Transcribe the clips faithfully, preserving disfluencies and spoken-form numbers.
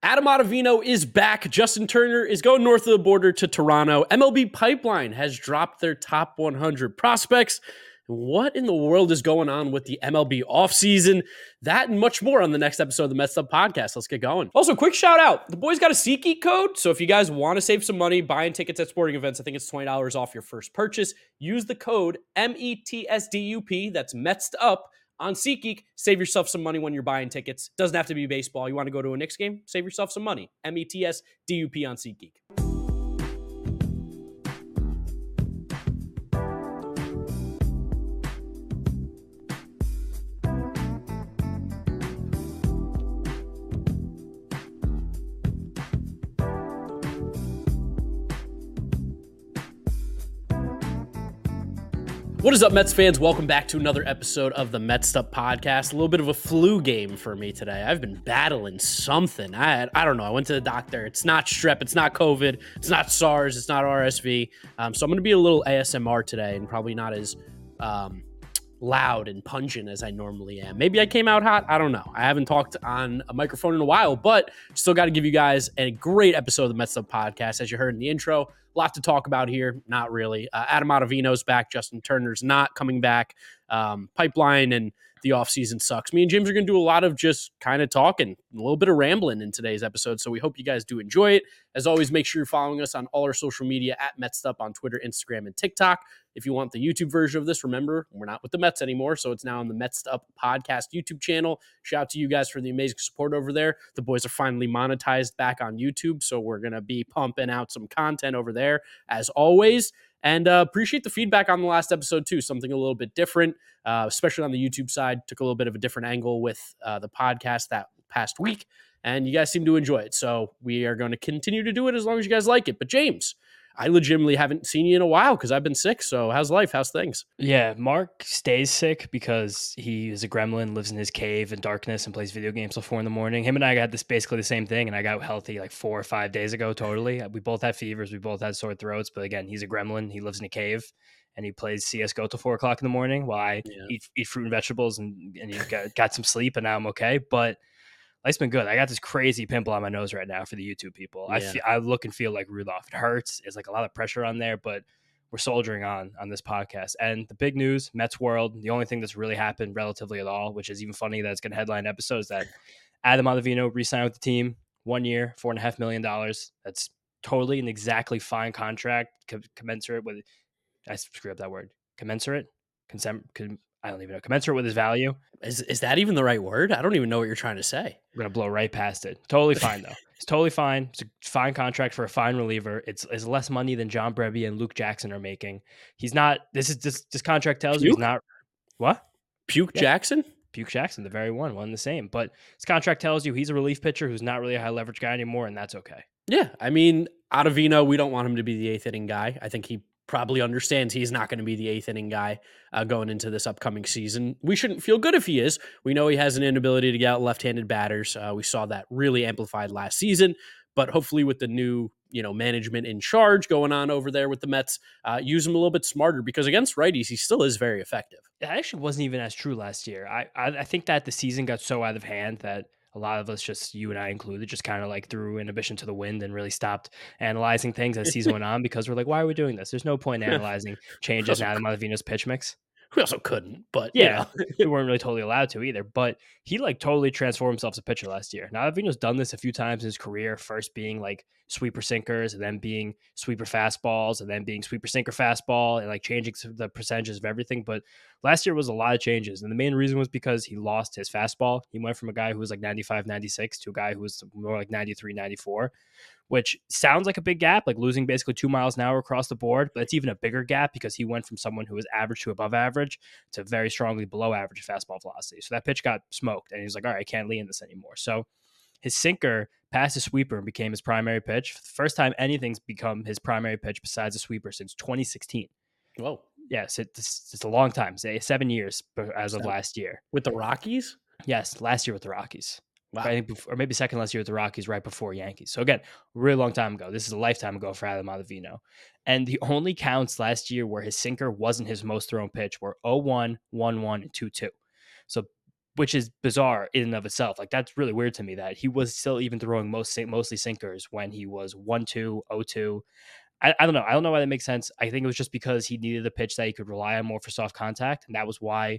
Adam Ottavino is back. Justin Turner is going north of the border to Toronto. M L B Pipeline has dropped their top one hundred prospects. What in the world is going on with the M L B offseason? That and much more on the next episode of the Mets Up Podcast. Let's get going. Also, quick shout out. The boys got a SeatGeek code. So if you guys want to save some money buying tickets at sporting events, I think it's twenty dollars off your first purchase. Use the code M E T S D U P. That's Mets Up on SeatGeek. Save yourself some money when you're buying tickets. Doesn't have to be baseball. You want to go to a Knicks game? Save yourself some money. M E T S D U P on SeatGeek. What is up, Mets fans? Welcome back to another episode of the Mets Up Podcast. A little bit of a flu game for me today. I've been battling something. I I don't know. I went to the doctor. It's not strep. It's not COVID. It's not SARS. It's not R S V. Um, so I'm going to be a little A S M R today and probably not as um, loud and pungent as I normally am. Maybe I came out hot. I don't know. I haven't talked on a microphone in a while, but still got to give you guys a great episode of the Mets Up Podcast. As you heard in the intro, a lot to talk about here. Not really. Uh, Adam Ottavino's back. Justin Turner's not coming back. Um, pipeline and the offseason sucks. Me and James are going to do a lot of just kind of talking, a little bit of rambling in today's episode. So we hope you guys do enjoy it. As always, make sure you're following us on all our social media at MetsUp on Twitter, Instagram, and TikTok. If you want the YouTube version of this, remember, we're not with the Mets anymore, so it's now on the Mets Up Podcast YouTube channel. Shout out to you guys for the amazing support over there. The boys are finally monetized back on YouTube, so we're going to be pumping out some content over there, as always. And uh, appreciate the feedback on the last episode, too. Something a little bit different, uh, especially on the YouTube side. Took a little bit of a different angle with uh, the podcast that past week, and you guys seem to enjoy it. So we are going to continue to do it as long as you guys like it. But James, I legitimately haven't seen you in a while because I've been sick. So how's life? How's things? Yeah, Mark stays sick because he is a gremlin, lives in his cave in darkness and plays video games till four in the morning. Him and I got this basically the same thing, and I got healthy like four or five days ago totally. We both had fevers. We both had sore throats. But again, he's a gremlin. He lives in a cave, and he plays C S G O till four o'clock in the morning while I yeah. eat, eat fruit and vegetables and, and got, got some sleep, and now I'm okay. But life's been good. I got this crazy pimple on my nose right now for the YouTube people. Yeah. I feel, I look and feel like Rudolph. It hurts. It's like a lot of pressure on there, but we're soldiering on on this podcast. And the big news, Mets world, the only thing that's really happened relatively at all, which is even funny that it's going to headline episodes, that Adam Ottavino re-signed with the team, one year, four and a half million dollars. That's totally an exactly fine contract, co- commensurate with, I screwed up that word, commensurate, consem, com, I don't even know, commensurate with his value. Is is that even the right word? I don't even know what you're trying to say. I'm going to blow right past it. Totally fine, though. It's totally fine. It's a fine contract for a fine reliever. It's, it's less money than John Brebbia and Luke Jackson are making. He's not, this is this, this contract tells Puke? you he's not, what? Puke yeah. Jackson? Puke Jackson, the very one, one the same. But this contract tells you he's a relief pitcher who's not really a high leverage guy anymore, and that's okay. Yeah, I mean, Ottavino, we don't want him to be the eighth inning guy. I think he probably understands he's not going to be the eighth inning guy uh, going into this upcoming season. We shouldn't feel good if he is. We know he has an inability to get out left-handed batters. Uh, we saw that really amplified last season, but hopefully with the new, you know, management in charge going on over there with the Mets, uh, use him a little bit smarter, because against righties, he still is very effective. It actually wasn't even as true last year. I, I, I think that the season got so out of hand that a lot of us, just you and I included, just kind of like threw inhibition to the wind and really stopped analyzing things as season went on, because we're like, why are we doing this? There's no point in analyzing changes in Adam Ottavino's pitch mix. We also couldn't, but yeah, you know. We weren't really totally allowed to either. But he like totally transformed himself as a pitcher last year. Now, Ottavino's done this a few times in his career, first being like sweeper sinkers, and then being sweeper fastballs, and then being sweeper sinker fastball, and like changing the percentages of everything. But last year was a lot of changes. And the main reason was because he lost his fastball. He went from a guy who was like ninety-five, ninety-six to a guy who was more like ninety-three, ninety-four, which sounds like a big gap, like losing basically two miles an hour across the board. But it's even a bigger gap because he went from someone who was average to above average to very strongly below average fastball velocity. So that pitch got smoked, and he was like, all right, I can't lean this anymore. So his sinker passed his sweeper and became his primary pitch. For the first time anything's become his primary pitch besides a sweeper since twenty sixteen. Whoa. Yes, it's, it's a long time, say seven years as of last year. With the Rockies? Yes, last year with the Rockies. Wow. I think before, or maybe second last year with the Rockies, right before Yankees. So again, really long time ago. This is a lifetime ago for Adam Ottavino. And the only counts last year where his sinker wasn't his most thrown pitch were oh one, one one, and two two. So which is bizarre in and of itself. Like that's really weird to me that he was still even throwing most mostly sinkers when he was one two oh two. I, I don't know. I don't know why that makes sense. I think it was just because he needed a pitch that he could rely on more for soft contact, and that was why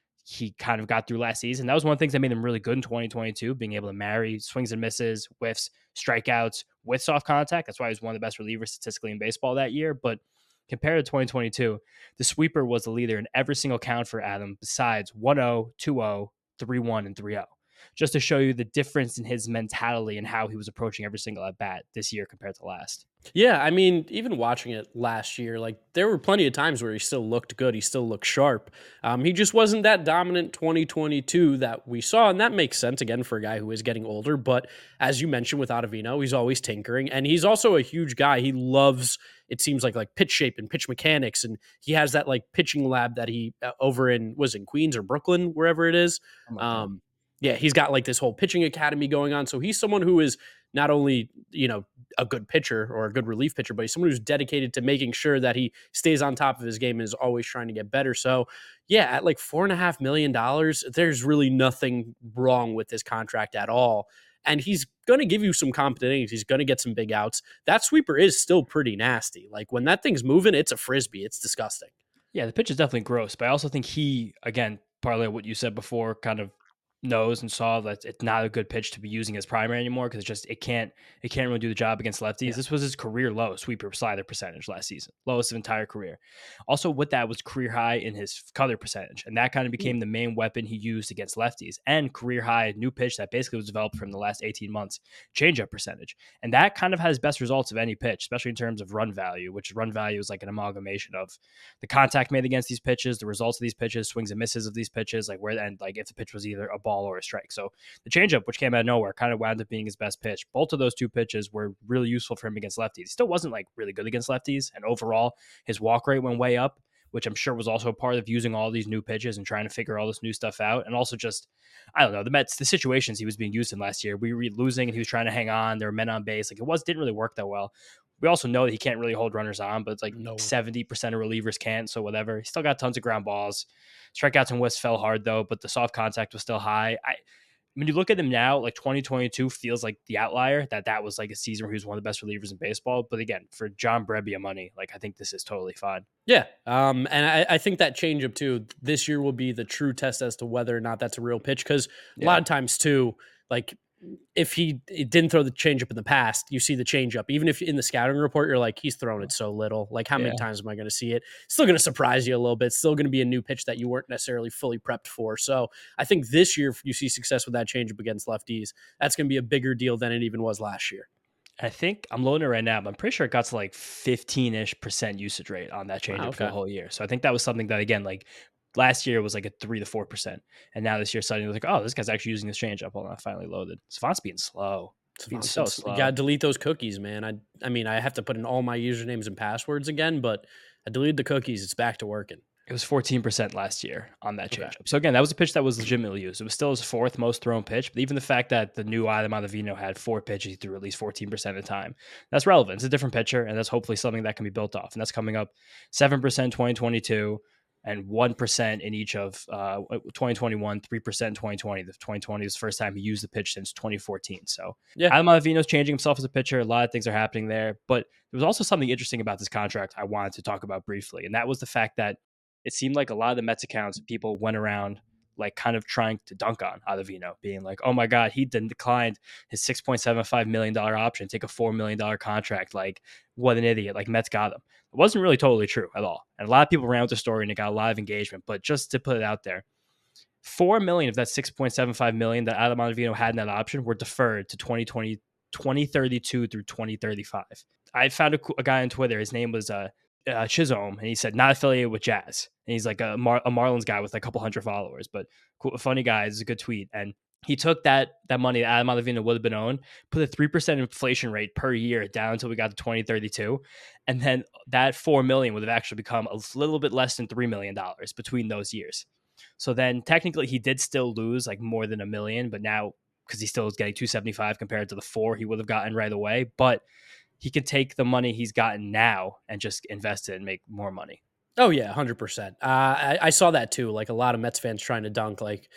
he kind of got through last season. That was one of the things that made him really good in twenty twenty-two, being able to marry swings and misses, whiffs, strikeouts with soft contact. That's why he was one of the best relievers statistically in baseball that year. But compared to twenty twenty-two, the sweeper was the leader in every single count for Adam besides one oh, two oh, three one, and three oh. Just to show you the difference in his mentality and how he was approaching every single at bat this year compared to last. Yeah, I mean, even watching it last year, like there were plenty of times where he still looked good. He still looked sharp. Um, he just wasn't that dominant twenty twenty-two that we saw, and that makes sense again for a guy who is getting older. But as you mentioned with Ottavino, he's always tinkering, and he's also a huge guy. He loves, it seems like, like pitch shape and pitch mechanics, and he has that like pitching lab that he uh, over in was in Queens or Brooklyn, wherever it is. Oh my God. Um, yeah, he's got like this whole pitching academy going on. So he's someone who is not only, you know, a good pitcher or a good relief pitcher, but he's someone who's dedicated to making sure that he stays on top of his game and is always trying to get better. So yeah, at like four and a half million dollars, there's really nothing wrong with this contract at all. And he's going to give you some competent innings. He's going to get some big outs. That sweeper is still pretty nasty. Like when that thing's moving, it's a Frisbee. It's disgusting. Yeah, the pitch is definitely gross, but I also think he, again, partly what you said before, kind of knows and saw that it's not a good pitch to be using as primary anymore because it just it can't it can't really do the job against lefties. Yeah. This was his career low sweeper slider percentage last season, lowest of entire career. Also, with that was career high in his cutter percentage, and that kind of became the main weapon he used against lefties. And career high new pitch that basically was developed from the last eighteen months, changeup percentage, and that kind of has best results of any pitch, especially in terms of run value, which run value is like an amalgamation of the contact made against these pitches, the results of these pitches, swings and misses of these pitches, like where and like if the pitch was either a ball or a strike. So the changeup, which came out of nowhere, kind of wound up being his best pitch. Both of those two pitches were really useful for him against lefties. He still wasn't like really good against lefties, and overall his walk rate went way up, which I'm sure was also part of using all these new pitches and trying to figure all this new stuff out. And also just, I don't know, the Mets, the situations he was being used in last year, we were losing and he was trying to hang on. There were men on base. Like it was, didn't really work that well. We also know that he can't really hold runners on, but it's like no. seventy percent of relievers can't. So whatever. He still got tons of ground balls. Strikeouts and whiffs fell hard though, but the soft contact was still high. I, when you look at him now, like twenty twenty-two feels like the outlier, that that was like a season where he was one of the best relievers in baseball. But again, for John Brebbia money, like I think this is totally fine. Yeah. Um, and I, I think that changeup too, this year will be the true test as to whether or not that's a real pitch. Cause a yeah. lot of times too, like if he didn't throw the changeup in the past, you see the changeup. Even if in the scouting report, you're like, he's thrown it so little. Like, how yeah. many times am I going to see it? Still going to surprise you a little bit. Still going to be a new pitch that you weren't necessarily fully prepped for. So I think this year, if you see success with that changeup against lefties, that's going to be a bigger deal than it even was last year. I think I'm loading it right now, but I'm pretty sure it got to like fifteen-ish percent usage rate on that changeup wow, okay. for the whole year. So I think that was something that, again, like last year was like a three to four percent, and now this year suddenly was like, oh, this guy's actually using this changeup. Hold on, I finally loaded. Savant's being slow. It's being so slow. You gotta delete those cookies, man. I I mean, I have to put in all my usernames and passwords again, but I deleted the cookies. It's back to working. It was fourteen percent last year on that changeup. Okay. So again, that was a pitch that was legitimately used. It was still his fourth most thrown pitch, but even the fact that the new Adam Ottavino had four pitches, he threw at least fourteen percent of the time. That's relevant. It's a different pitcher, and that's hopefully something that can be built off. And that's coming up seven percent twenty twenty-two and one percent in each of uh, twenty twenty-one, three percent in twenty twenty. The twenty twenty was the first time he used the pitch since twenty fourteen. So yeah. Adam Ottavino's changing himself as a pitcher. A lot of things are happening there. But there was also something interesting about this contract I wanted to talk about briefly, and that was the fact that it seemed like a lot of the Mets accounts, people went around like kind of trying to dunk on Ottavino, being like, oh my God, he declined his six point seven five million dollars option, take a four million dollars contract. Like, what an idiot. Like, Mets got him. It wasn't really totally true at all. And a lot of people ran with the story and it got a lot of engagement. But just to put it out there, four million dollars of that six point seven five million dollars that Adam Ottavino had in that option were deferred to twenty twenty, twenty thirty-two through twenty thirty-five. I found a, a guy on Twitter. His name was uh, uh, Chisholm, and he said not affiliated with Jazz. And he's like a, Mar- a Marlins guy with a couple hundred followers, but cool, funny guy. It's a good tweet. And he took that that money that Adam Ottavino would have been owed, put a three percent inflation rate per year down until we got to twenty thirty-two. And then that four million dollars would have actually become a little bit less than three million dollars between those years. So then technically he did still lose like more than a million, but now because he still is getting two seventy-five compared to the four he would have gotten right away. But he can take the money he's gotten now and just invest it and make more money. Oh, yeah, one hundred percent. Uh, I, I saw that too. Like a lot of Mets fans trying to dunk. Like,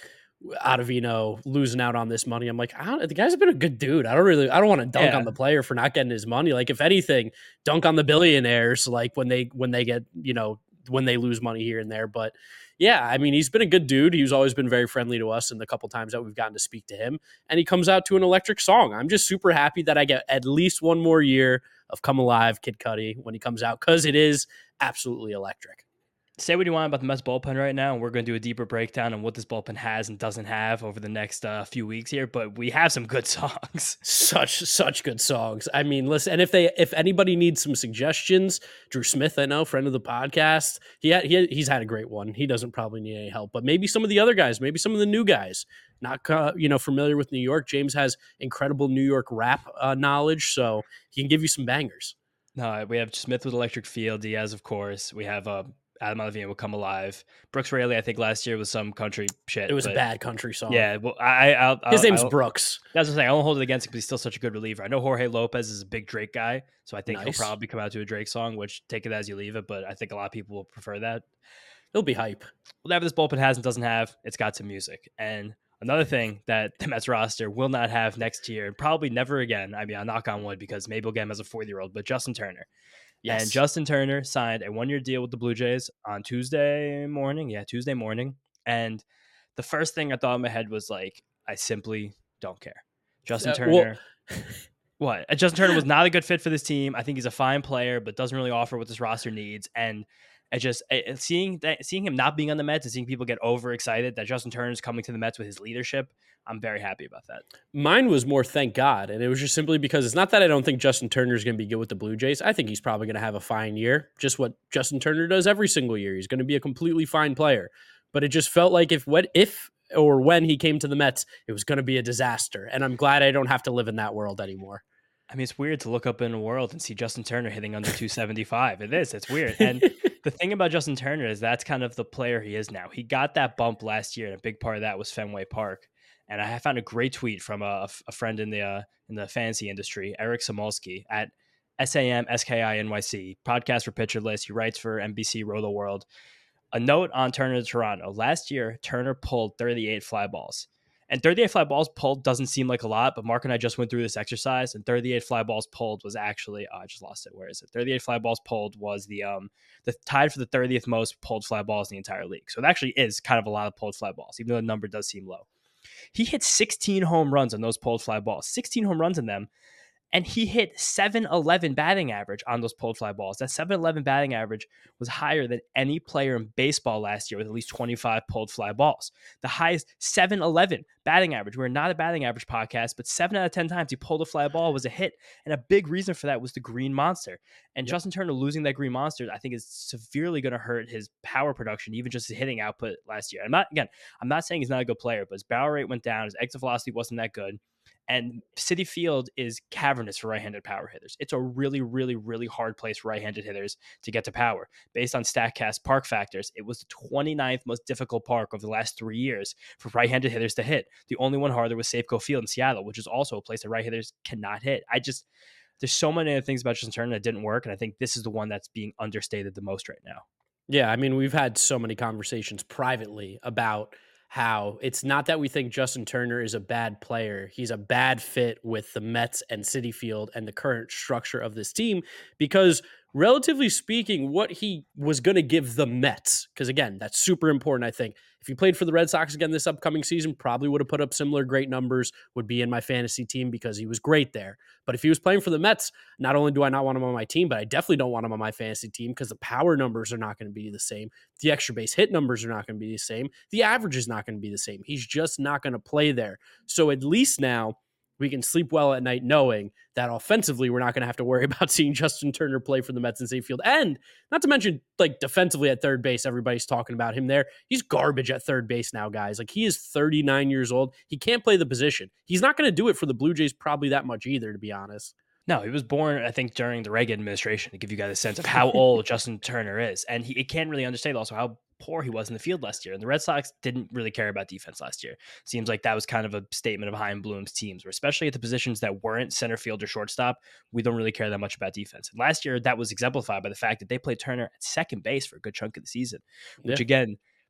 Ottavino losing out on this money. I'm like, I don't, the guy's been a good dude. I don't really, I don't want to dunk Yeah. on the player for not getting his money. Like, if anything, dunk on the billionaires, like when they, when they get, you know, when they lose money here and there. But yeah, I mean, he's been a good dude. He's always been very friendly to us in the couple times that we've gotten to speak to him. And he comes out to an electric song. I'm just super happy that I get at least one more year of Come Alive, Kid Cudi, when he comes out, because it is absolutely electric. Say what you want about the Mets bullpen right now, and we're going to do a deeper breakdown on what this bullpen has and doesn't have over the next uh, few weeks here. But we have some good songs. Such such good songs. I mean, listen, and if they if anybody needs some suggestions, Drew Smith, I know, friend of the podcast, he had, he he's had a great one. He doesn't probably need any help, but maybe some of the other guys, maybe some of the new guys, not uh, you know familiar with New York. James has incredible New York rap uh, knowledge, so he can give you some bangers. No, we have Smith with Electric Feel, Diaz, of course. We have uh, Adam Ottavino will Come Alive. Brooks Raley, I think last year was some country shit. It was but a bad country song. Yeah, well, I, I'll, I'll, his name's I'll, Brooks. That's what I'm saying. I won't hold it against him because he's still such a good reliever. I know Jorge Lopez is a big Drake guy, so I think Nice. he'll probably come out to a Drake song, which take it as you leave it, but I think a lot of people will prefer that. He'll be hype. Whatever this bullpen has and doesn't have, it's got some music. And another thing that the Mets roster will not have next year, and probably never again, I mean, I knock on wood because maybe we'll get him as a four-year-old, but Justin Turner. Yes. And Justin Turner signed a one-year deal with the Blue Jays on Tuesday morning. Yeah, Tuesday morning. And the first thing I thought in my head was like, I simply don't care. Justin Uh, Turner. well- what? Justin Turner was not a good fit for this team. I think he's a fine player, but doesn't really offer what this roster needs. And I just it, seeing that, seeing him not being on the Mets and seeing people get overexcited that Justin Turner is coming to the Mets with his leadership, I'm very happy about that. Mine was more thank God, and it was just simply because it's not that I don't think Justin Turner is going to be good with the Blue Jays. I think he's probably going to have a fine year, just what Justin Turner does every single year. He's going to be a completely fine player. But it just felt like if what if or when he came to the Mets, it was going to be a disaster. And I'm glad I don't have to live in that world anymore. I mean, it's weird to look up in the world and see Justin Turner hitting under two seventy-five. It is. It's weird. And the thing about Justin Turner is that's kind of the player he is now. He got that bump last year, and a big part of that was Fenway Park. And I found a great tweet from a, a friend in the uh, in the fantasy industry, Eric Samolsky at S A M S K I N Y C, podcast for Pitcher List. He writes for N B C Roto World. A note on Turner to Toronto. Last year, Turner pulled thirty-eight fly balls. And thirty-eight fly balls pulled doesn't seem like a lot, but Mark and I just went through this exercise, and thirty-eight fly balls pulled was actually, oh, I just lost it. Where is it? thirty-eight fly balls pulled was the um the tied for the thirtieth most pulled fly balls in the entire league. So it actually is kind of a lot of pulled fly balls, even though the number does seem low. He hit sixteen home runs on those pulled fly balls, sixteen home runs in them. And he hit seven eleven batting average on those pulled fly balls. That seven eleven batting average was higher than any player in baseball last year with at least twenty-five pulled fly balls. The highest seven eleven batting average. We're not a batting average podcast, but seven out of ten times he pulled a fly ball was a hit. And a big reason for that was the green monster. And yep. Justin Turner losing that green monster, I think, is severely going to hurt his power production, even just his hitting output last year. I'm not, again, I'm not saying he's not a good player, but his barrel rate went down. His exit velocity wasn't that good. And Citi Field is cavernous for right-handed power hitters. It's a really, really, really hard place for right-handed hitters to get to power. Based on StatCast park factors, it was the twenty-ninth most difficult park over the last three years for right-handed hitters to hit. The only one harder was Safeco Field in Seattle, which is also a place that right hitters cannot hit. I just, there's so many other things about Justin Turner that didn't work, and I think this is the one that's being understated the most right now. Yeah, I mean, we've had so many conversations privately about how it's not that we think Justin Turner is a bad player. He's a bad fit with the Mets and Citi Field and the current structure of this team because, relatively speaking, what he was going to give the Mets, because again, that's super important, I think. If he played for the Red Sox again this upcoming season, probably would have put up similar great numbers, would be in my fantasy team because he was great there. But if he was playing for the Mets, not only do I not want him on my team, but I definitely don't want him on my fantasy team because the power numbers are not going to be the same. The extra base hit numbers are not going to be the same. The average is not going to be the same. He's just not going to play there. So at least now we can sleep well at night knowing that offensively we're not going to have to worry about seeing Justin Turner play for the Mets in Citi Field. And not to mention, like, defensively at third base, everybody's talking about him there. He's garbage at third base now, guys. Like, he is thirty-nine years old. He can't play the position. He's not going to do it for the Blue Jays probably that much either, to be honest. No, he was born, I think, during the Reagan administration, to give you guys a sense of how old Justin Turner is. And he it can't really understate also how poor he was in the field last year. And the Red Sox didn't really care about defense last year. Seems like that was kind of a statement of Chaim Bloom's teams, where especially at the positions that weren't center field or shortstop, we don't really care that much about defense. And last year, that was exemplified by the fact that they played Turner at second base for a good chunk of the season, which yeah. again,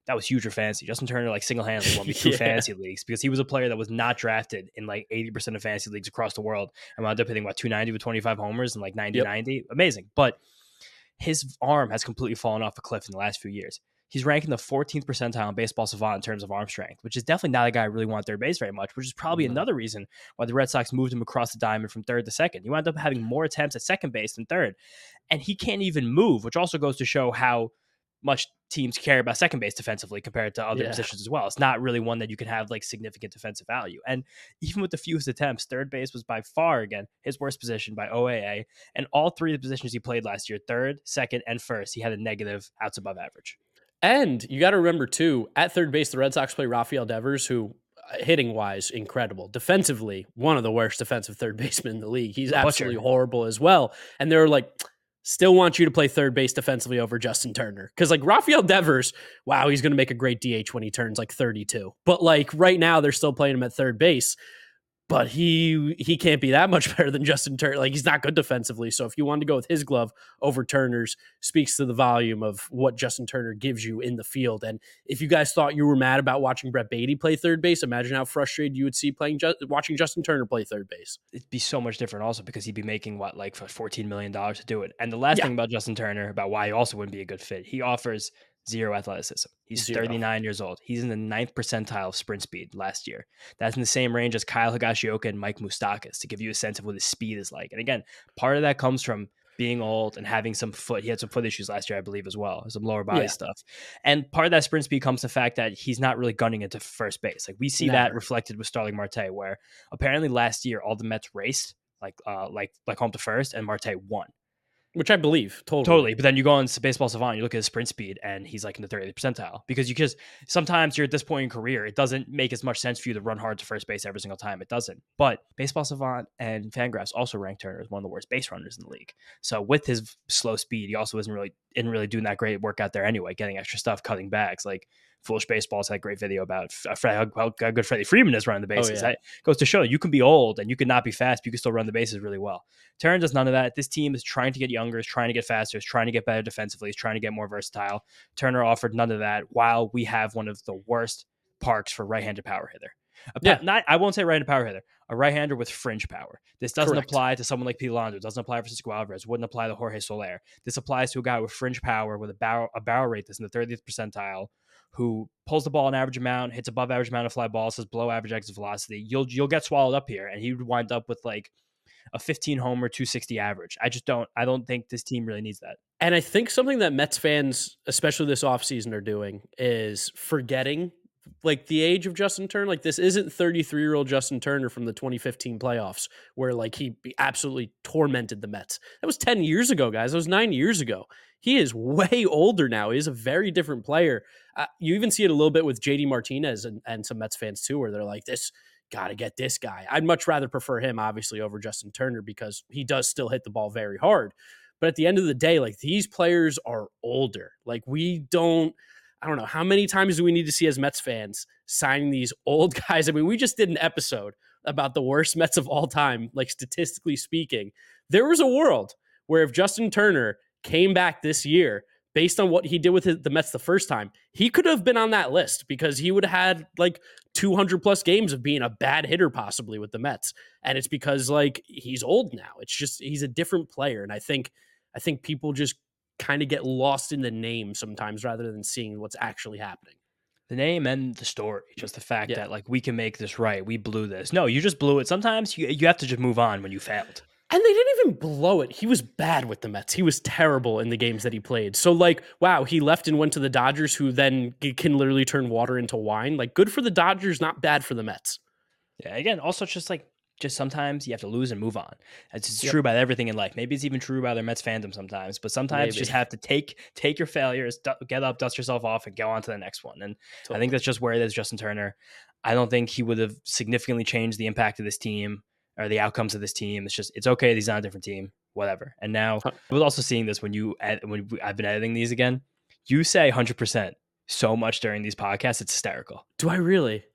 that was huge for fantasy. Justin Turner like single-handedly won me two Yeah. fantasy leagues because he was a player that was not drafted in like eighty percent of fantasy leagues across the world. I wound up hitting, what, two ninety with twenty-five homers and like ninety ninety. Yep. Amazing. But his arm has completely fallen off a cliff in the last few years. He's ranking the fourteenth percentile in Baseball Savant in terms of arm strength, which is definitely not a guy I really want third base very much, which is probably No. another reason why the Red Sox moved him across the diamond from third to second. He wound up having more attempts at second base than third, and he can't even move, which also goes to show how much teams care about second base defensively compared to other yeah. positions as well. It's not really one that you can have like significant defensive value. And even with the fewest attempts, third base was by far, again, his worst position by O A A. And all three of the positions he played last year, third, second, and first, he had a negative outs above average. And you got to remember, too, at third base, the Red Sox play Rafael Devers, who, hitting-wise, incredible. Defensively, one of the worst defensive third basemen in the league. He's absolutely Butcher. horrible as well. And they're like, still want you to play third base defensively over Justin Turner. Because, like, Rafael Devers, wow, he's going to make a great D H when he turns, like, thirty-two. But, like, right now, they're still playing him at third base. But he he can't be that much better than Justin Turner. Like, he's not good defensively. So if you wanted to go with his glove over Turner's, speaks to the volume of what Justin Turner gives you in the field. And if you guys thought you were mad about watching Brett Beatty play third base, imagine how frustrated you would see playing watching Justin Turner play third base. It'd be so much different also because he'd be making, what, like fourteen million dollars to do it. And the last yeah. thing about Justin Turner, about why he also wouldn't be a good fit, he offers zero athleticism. He's Zero. thirty-nine years old. He's in the ninth percentile of sprint speed last year. That's in the same range as Kyle Higashioka and Mike Moustakas, to give you a sense of what his speed is like. And again, part of that comes from being old and having some foot. He had some foot issues last year, I believe, as well, some lower body yeah. stuff. And part of that sprint speed comes from the fact that he's not really gunning into first base. Like we see Never. that reflected with Starling Marte, where apparently last year all the Mets raced like uh like like home to first, and Marte won. Which I believe, totally. Totally. But then you go on Baseball Savant, you look at his sprint speed, and he's like in the thirtieth percentile. Because you just, sometimes you're at this point in your career, it doesn't make as much sense for you to run hard to first base every single time. It doesn't. But Baseball Savant and Fangraphs also rank Turner as one of the worst base runners in the league. So with his slow speed, he also isn't really, isn't really doing that great work out there anyway, getting extra stuff, cutting bags. Like, Foolish Baseball's had a great video about how, how good Freddie Freeman is running the bases. Oh, yeah. That goes to show you can be old and you can not be fast, but you can still run the bases really well. Turner does none of that. This team is trying to get younger, is trying to get faster, is trying to get better defensively, is trying to get more versatile. Turner offered none of that while we have one of the worst parks for right-handed power hitter. A pa- yeah. not, I won't say right-handed power hitter, a right-hander with fringe power. This doesn't Correct. apply to someone like Pete Alonso. It doesn't apply for Francisco Alvarez. Wouldn't apply to Jorge Soler. This applies to a guy with fringe power with a barrel, a barrel rate that's in the thirtieth percentile, who pulls the ball an average amount, hits above average amount of fly balls, has below average exit velocity. You'll you'll get swallowed up here, and he would wind up with like a fifteen homer, two sixty average. I just don't I don't think this team really needs that. And I think something that Mets fans, especially this offseason, are doing is forgetting like the age of Justin Turner. Like, this isn't thirty-three-year-old Justin Turner from the twenty fifteen playoffs where like he absolutely tormented the Mets. That was ten years ago, guys. That was nine years ago. He is way older now. He's a very different player. Uh, you even see it a little bit with J D Martinez and, and some Mets fans too, where they're like, this, got to get this guy. I'd much rather prefer him, obviously, over Justin Turner because he does still hit the ball very hard. But at the end of the day, like, these players are older. Like, we don't, I don't know, how many times do we need to see as Mets fans signing these old guys? I mean, we just did an episode about the worst Mets of all time, like, statistically speaking. There was a world where if Justin Turner came back this year, based on what he did with his, the Mets the first time, he could have been on that list because he would have had like two hundred plus games of being a bad hitter possibly with the Mets. And it's because like he's old now. It's just, he's a different player. And I think, I think people just kind of get lost in the name sometimes rather than seeing what's actually happening. The name and the story, just the fact yeah. that like, we can make this right. We blew this. No, you just blew it. Sometimes you, you have to just move on when you failed. And they didn't even blow it. He was bad with the Mets. He was terrible in the games that he played. So, like, wow, he left and went to the Dodgers, who then can literally turn water into wine. Like, good for the Dodgers, not bad for the Mets. Yeah, again, also just like, just sometimes you have to lose and move on. It's just yep. true about everything in life. Maybe it's even true about their Mets fandom sometimes, but sometimes Maybe. you just have to take take your failures, get up, dust yourself off, and go on to the next one. And totally. I think that's just where it is, Justin Turner. I don't think he would have significantly changed the impact of this team or the outcomes of this team. It's just, it's okay. He's on a different team, whatever. And now I was also seeing this when you, when I've been editing these again, you say one hundred percent so much during these podcasts. It's hysterical. Do I really?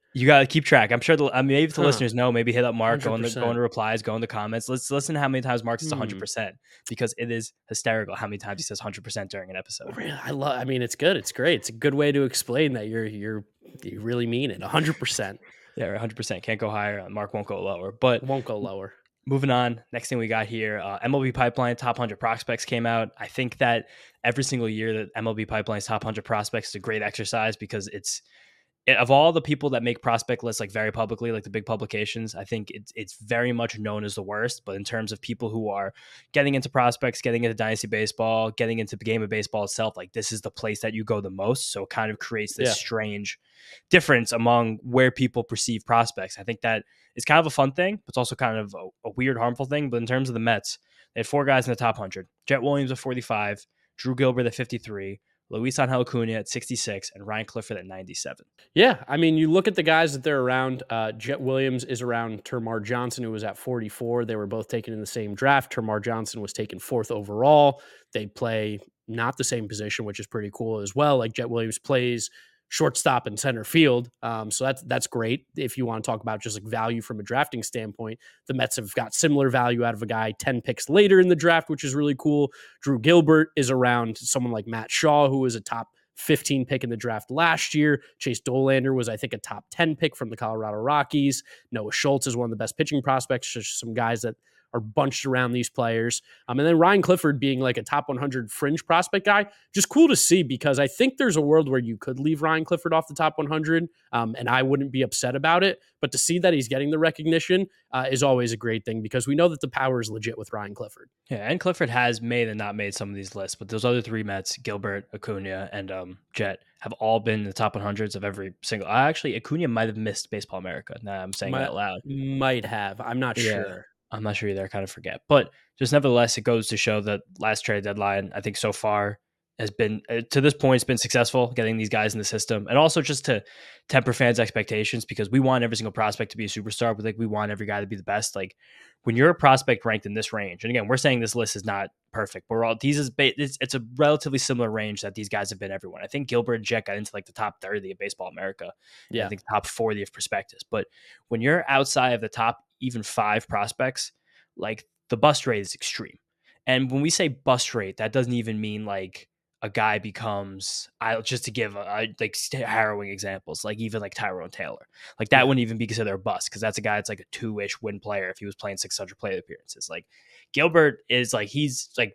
You gotta keep track. I'm sure. The, I mean, maybe if the Huh. listeners know, maybe hit up Mark, go in the go in one hundred percent. the replies, go in the comments. Let's listen to how many times Mark says one hundred Hmm. percent because it is hysterical how many times he says one hundred percent during an episode. Really, I love. I mean, it's good. It's great. It's a good way to explain that you're you're you really mean it. one hundred percent. Yeah, one hundred percent. Can't go higher. Mark won't go lower. But Won't go lower. moving on, next thing we got here, uh, M L B Pipeline Top one hundred Prospects came out. I think that every single year that M L B Pipeline's Top one hundred Prospects is a great exercise because it's of all the people that make prospect lists like very publicly, like the big publications, I think it's it's very much known as the worst. But in terms of people who are getting into prospects, getting into dynasty baseball, getting into the game of baseball itself, like this is the place that you go the most. So it kind of creates this Yeah. strange difference among where people perceive prospects. I think that is kind of a fun thing, but it's also kind of a, a weird, harmful thing. But in terms of the Mets, they had four guys in the top one hundred. Jet Williams at forty-five, Drew Gilbert at fifty-three, Luis Angel Acuna at sixty-six, and Ryan Clifford at ninety-seven. Yeah, I mean, you look at the guys that they're around. Uh, Jet Williams is around Termar Johnson, who was at forty-four. They were both taken in the same draft. Termar Johnson was taken fourth overall. They play not the same position, which is pretty cool as well. Like Jet Williams plays shortstop and center field, um, so that's that's great. If you want to talk about just like value from a drafting standpoint, the Mets have got similar value out of a guy ten picks later in the draft, which is really cool. Drew Gilbert is around someone like Matt Shaw, who was a top fifteen pick in the draft last year. Chase Dolander was, I think, a top ten pick from the Colorado Rockies. Noah Schultz is one of the best pitching prospects. Just some guys that are bunched around these players. Um, and then Ryan Clifford being like a top one hundred fringe prospect guy, just cool to see because I think there's a world where you could leave Ryan Clifford off the top one hundred, um, and I wouldn't be upset about it. But to see that he's getting the recognition uh, is always a great thing because we know that the power is legit with Ryan Clifford. Yeah, and Clifford has made and not made some of these lists, but those other three Mets, Gilbert, Acuna, and um, Jet, have all been in the top one hundreds of every single. Uh, actually, Acuna might have missed Baseball America. Now I'm saying might, that loud. Might have. I'm not Yeah. sure. I'm not sure either. I kind of forget. But just nevertheless, it goes to show that last trade deadline, I think so far has been, uh, to this point, it's been successful getting these guys in the system. And also just to temper fans' expectations because we want every single prospect to be a superstar, but like we want every guy to be the best. Like when you're a prospect ranked in this range, and again, we're saying this list is not perfect, but we're all, these is, it's, it's a relatively similar range that these guys have been everyone. I think Gilbert and Jet got into like the top thirty of Baseball America. Yeah. I think top forty of prospectus. But when you're outside of the top even five prospects, like the bust rate is extreme. And when we say bust rate, that doesn't even mean like a guy becomes, I just to give a, a, like harrowing examples, like even like Tyrone Taylor, like that Yeah. wouldn't even be considered a bust because that's a guy that's like a two-ish win player if he was playing six hundred plate appearances. Like Gilbert is like, he's like,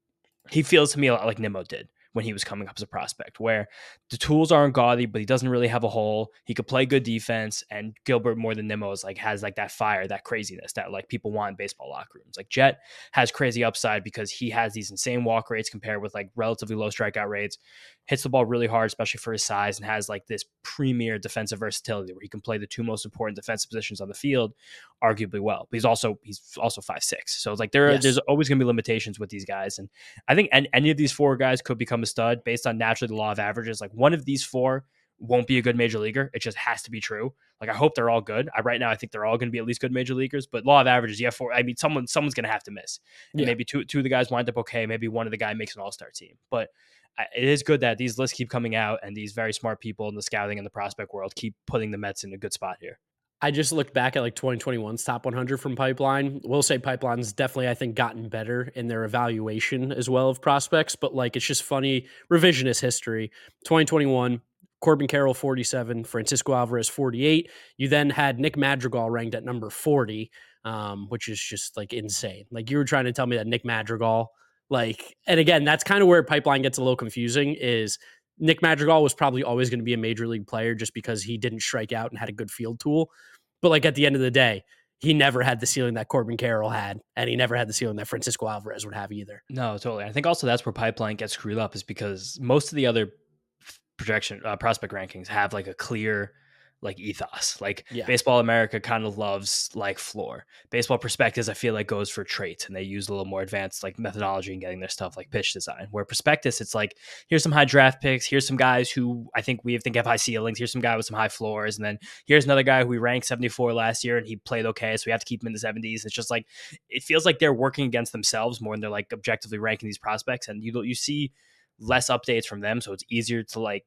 he feels to me a lot like Nimmo did when he was coming up as a prospect, where the tools aren't gaudy, but he doesn't really have a hole. He could play good defense, and Gilbert more than Nimmo is like has like that fire, that craziness that like people want in baseball locker rooms. Like Jet has crazy upside because he has these insane walk rates compared with like relatively low strikeout rates, hits the ball really hard, especially for his size, and has like this premier defensive versatility where he can play the two most important defensive positions on the field arguably well. But he's also he's also five six, so it's like there Yes. there's always going to be limitations with these guys, and I think any, any of these four guys could become a stud based on naturally the law of averages. Like one of these four won't be a good major leaguer. It just has to be true. Like I hope they're all good. I right now I think they're all going to be at least good major leaguers. But law of averages, yeah, four. I mean, someone someone's going to have to miss. And Yeah. maybe two two of the guys wind up okay. Maybe one of the guy makes an all star team. But it is good that these lists keep coming out and these very smart people in the scouting and the prospect world keep putting the Mets in a good spot here. I just looked back at like twenty twenty-one's top one hundred from Pipeline. We'll say Pipeline's definitely, I think, gotten better in their evaluation as well of prospects, but like it's just funny revisionist history. twenty twenty-one, Corbin Carroll forty-seven, Francisco Alvarez forty-eight. You then had Nick Madrigal ranked at number forty, um, which is just like insane. Like you were trying to tell me that Nick Madrigal, like, and again, that's kind of where Pipeline gets a little confusing is Nick Madrigal was probably always going to be a major league player just because he didn't strike out and had a good field tool. But like at the end of the day, he never had the ceiling that Corbin Carroll had, and he never had the ceiling that Francisco Alvarez would have either. No, totally. I think also that's where Pipeline gets screwed up is because most of the other projection uh, prospect rankings have like a clear like ethos. Like Yeah. Baseball America kind of loves like floor. Baseball Prospectus, I feel like goes for traits, and they use a little more advanced like methodology in getting their stuff like pitch design. Where Prospectus, it's like here's some high draft picks, here's some guys who I think we think have high ceilings, here's some guy with some high floors, and then here's another guy who we ranked seventy-four last year and he played okay, so we have to keep him in the seventies. It's just like it feels like they're working against themselves more than they're like objectively ranking these prospects, and you you see less updates from them, so it's easier to like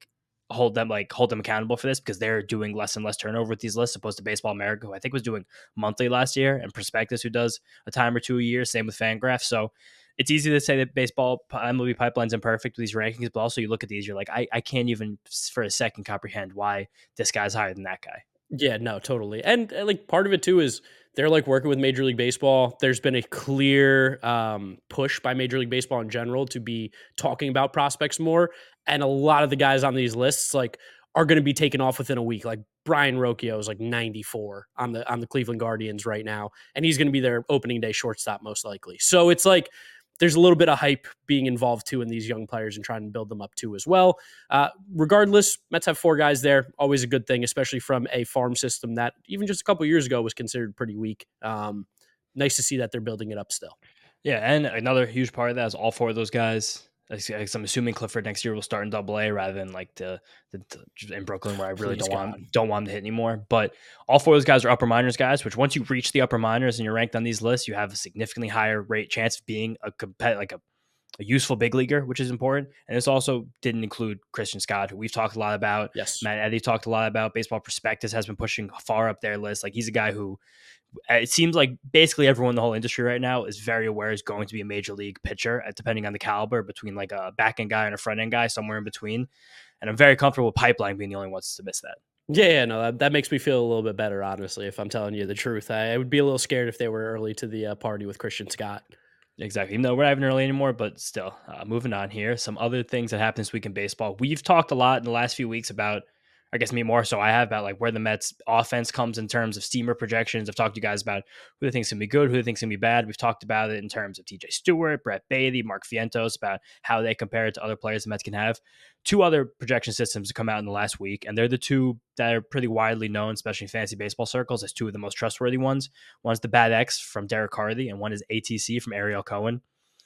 hold them like hold them accountable for this because they're doing less and less turnover with these lists opposed to Baseball America, who I think was doing monthly last year, and Prospectus, who does a time or two a year. Same with Fangraphs. So it's easy to say that baseball M L B Pipeline's imperfect with these rankings, but also you look at these, you're like, I, I can't even for a second comprehend why this guy's higher than that guy. Yeah, no, totally. And uh, like part of it too is they're like working with Major League Baseball. There's been a clear um, push by Major League Baseball in general to be talking about prospects more. And a lot of the guys on these lists like are going to be taken off within a week. Like Brian Rocchio is like ninety-four on the on the Cleveland Guardians right now, and he's going to be their opening day shortstop most likely. So it's like there's a little bit of hype being involved too in these young players and trying to build them up too as well. Uh, regardless, Mets have four guys there. Always a good thing, especially from a farm system that even just a couple years ago was considered pretty weak. Um, nice to see that they're building it up still. Yeah, and another huge part of that is all four of those guys. I'm assuming Clifford next year will start in Double A rather than like the, the, the in Brooklyn where I really Please don't God. want don't want him to hit anymore. But all four of those guys are upper minors guys, which once you reach the upper minors and you're ranked on these lists, you have a significantly higher rate chance of being a compet like a, a useful big leaguer, which is important. And this also didn't include Christian Scott, who we've talked a lot about. Yes, Matt Eddy talked a lot about. Baseball Prospectus has been pushing far up their list. Like he's a guy who. It seems like basically everyone in the whole industry right now is very aware is going to be a major league pitcher, depending on the caliber, between like a back end guy and a front end guy, somewhere in between. And I'm very comfortable with Pipeline being the only ones to miss that. Yeah, yeah, no, that, that makes me feel a little bit better, honestly, if I'm telling you the truth. I, I would be a little scared if they were early to the uh, party with Christian Scott. Exactly. Even though we're not even early anymore, but still, uh, moving on here. Some other things that happened this week in baseball. We've talked a lot in the last few weeks about I guess me more so I have about like where the Mets offense comes in terms of steamer projections. I've talked to you guys about who they think's gonna be good, who they think's gonna be bad. We've talked about it in terms of T J Stewart, Brett Baty, Mark Vientos, about how they compare it to other players the Mets can have. Two other projection systems have come out in the last week, and they're the two that are pretty widely known, especially in fantasy baseball circles, as two of the most trustworthy ones. One's the Bad X from Derek Hardy, and one is A T C from Ariel Cohen.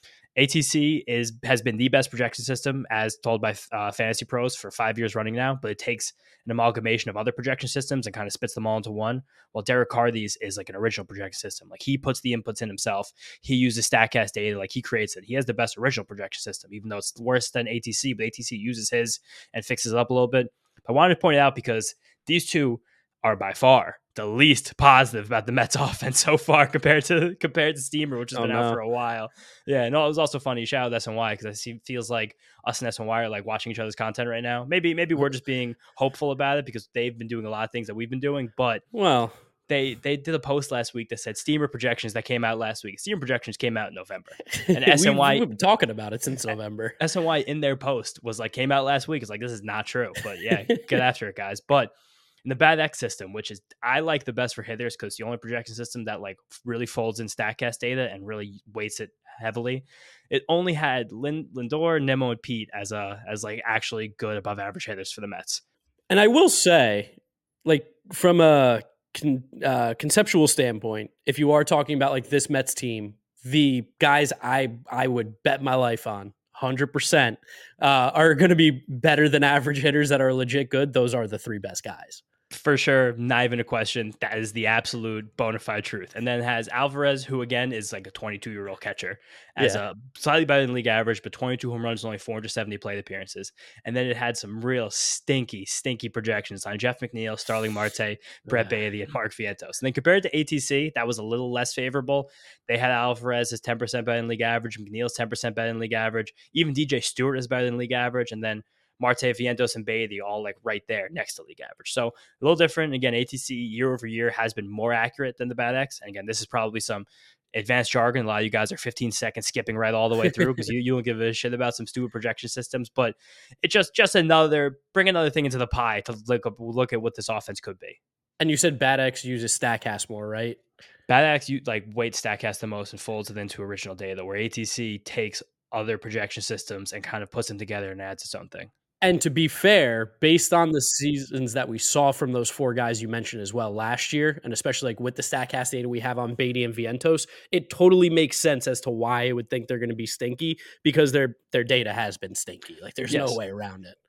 A T C is has been the best projection system as told by uh, Fantasy Pros for five years running now, but it takes an amalgamation of other projection systems and kind of spits them all into one. While Derek Hardy's is like an original projection system. Like he puts the inputs in himself. He uses StatCast data, like he creates it. He has the best original projection system, even though it's worse than A T C, but A T C uses his and fixes it up a little bit. But I wanted to point it out because these two are by far the least positive about the Mets offense so far compared to compared to Steamer, which has oh, been no. out for a while. Yeah, no, it was also funny. Shout out S N Y because it feels like us and S N Y are like watching each other's content right now. Maybe maybe we're just being hopeful about it because they've been doing a lot of things that we've been doing. But well, they they did a post last week that said Steamer projections that came out last week. Steamer projections came out in November, and S N Y we've, we've been talking about it since November. S N Y in their post was like came out last week. It's like this is not true, but yeah, get after it, guys. But in the Bad X system, which is I like the best for hitters because it's the only projection system that like really folds in StatCast data and really weights it heavily. It only had Lind- Lindor, Nemo, and Pete as a as like actually good above average hitters for the Mets. And I will say, like from a con- uh, conceptual standpoint, if you are talking about like this Mets team, the guys I I would bet my life on one hundred percent uh, are going to be better than average hitters that are legit good. Those are the three best guys. For sure, not even a question. That is the absolute bona fide truth. And then it has Alvarez, who again is like a twenty-two-year-old catcher, as yeah. a slightly better than league average, but twenty-two home runs and only four hundred seventy plate appearances. And then it had some real stinky, stinky projections on Jeff McNeil, Starling Marte, Brett Baty, and Mark Vientos. And then compared to A T C, that was a little less favorable. They had Alvarez as ten percent better than league average, McNeil's ten percent better than league average. Even D J Stewart is better than league average. And then Marte, Vientos, and Baty all like right there next to league average. So a little different. Again, A T C year over year has been more accurate than the Bad X. And again, this is probably some advanced jargon. A lot of you guys are fifteen seconds skipping right all the way through because you, you don't give a shit about some stupid projection systems. But it's just just another, bring another thing into the pie to look, up, look at what this offense could be. And you said Bad X uses StatCast more, right? Bad X you like weights StatCast the most and folds it into original data, where A T C takes other projection systems and kind of puts them together and adds its own thing. And to be fair, based on the seasons that we saw from those four guys you mentioned as well last year, and especially like with the StatCast data we have on Baty and Vientos, it totally makes sense as to why I would think they're going to be stinky because their their data has been stinky. Like there's yes. no way around it.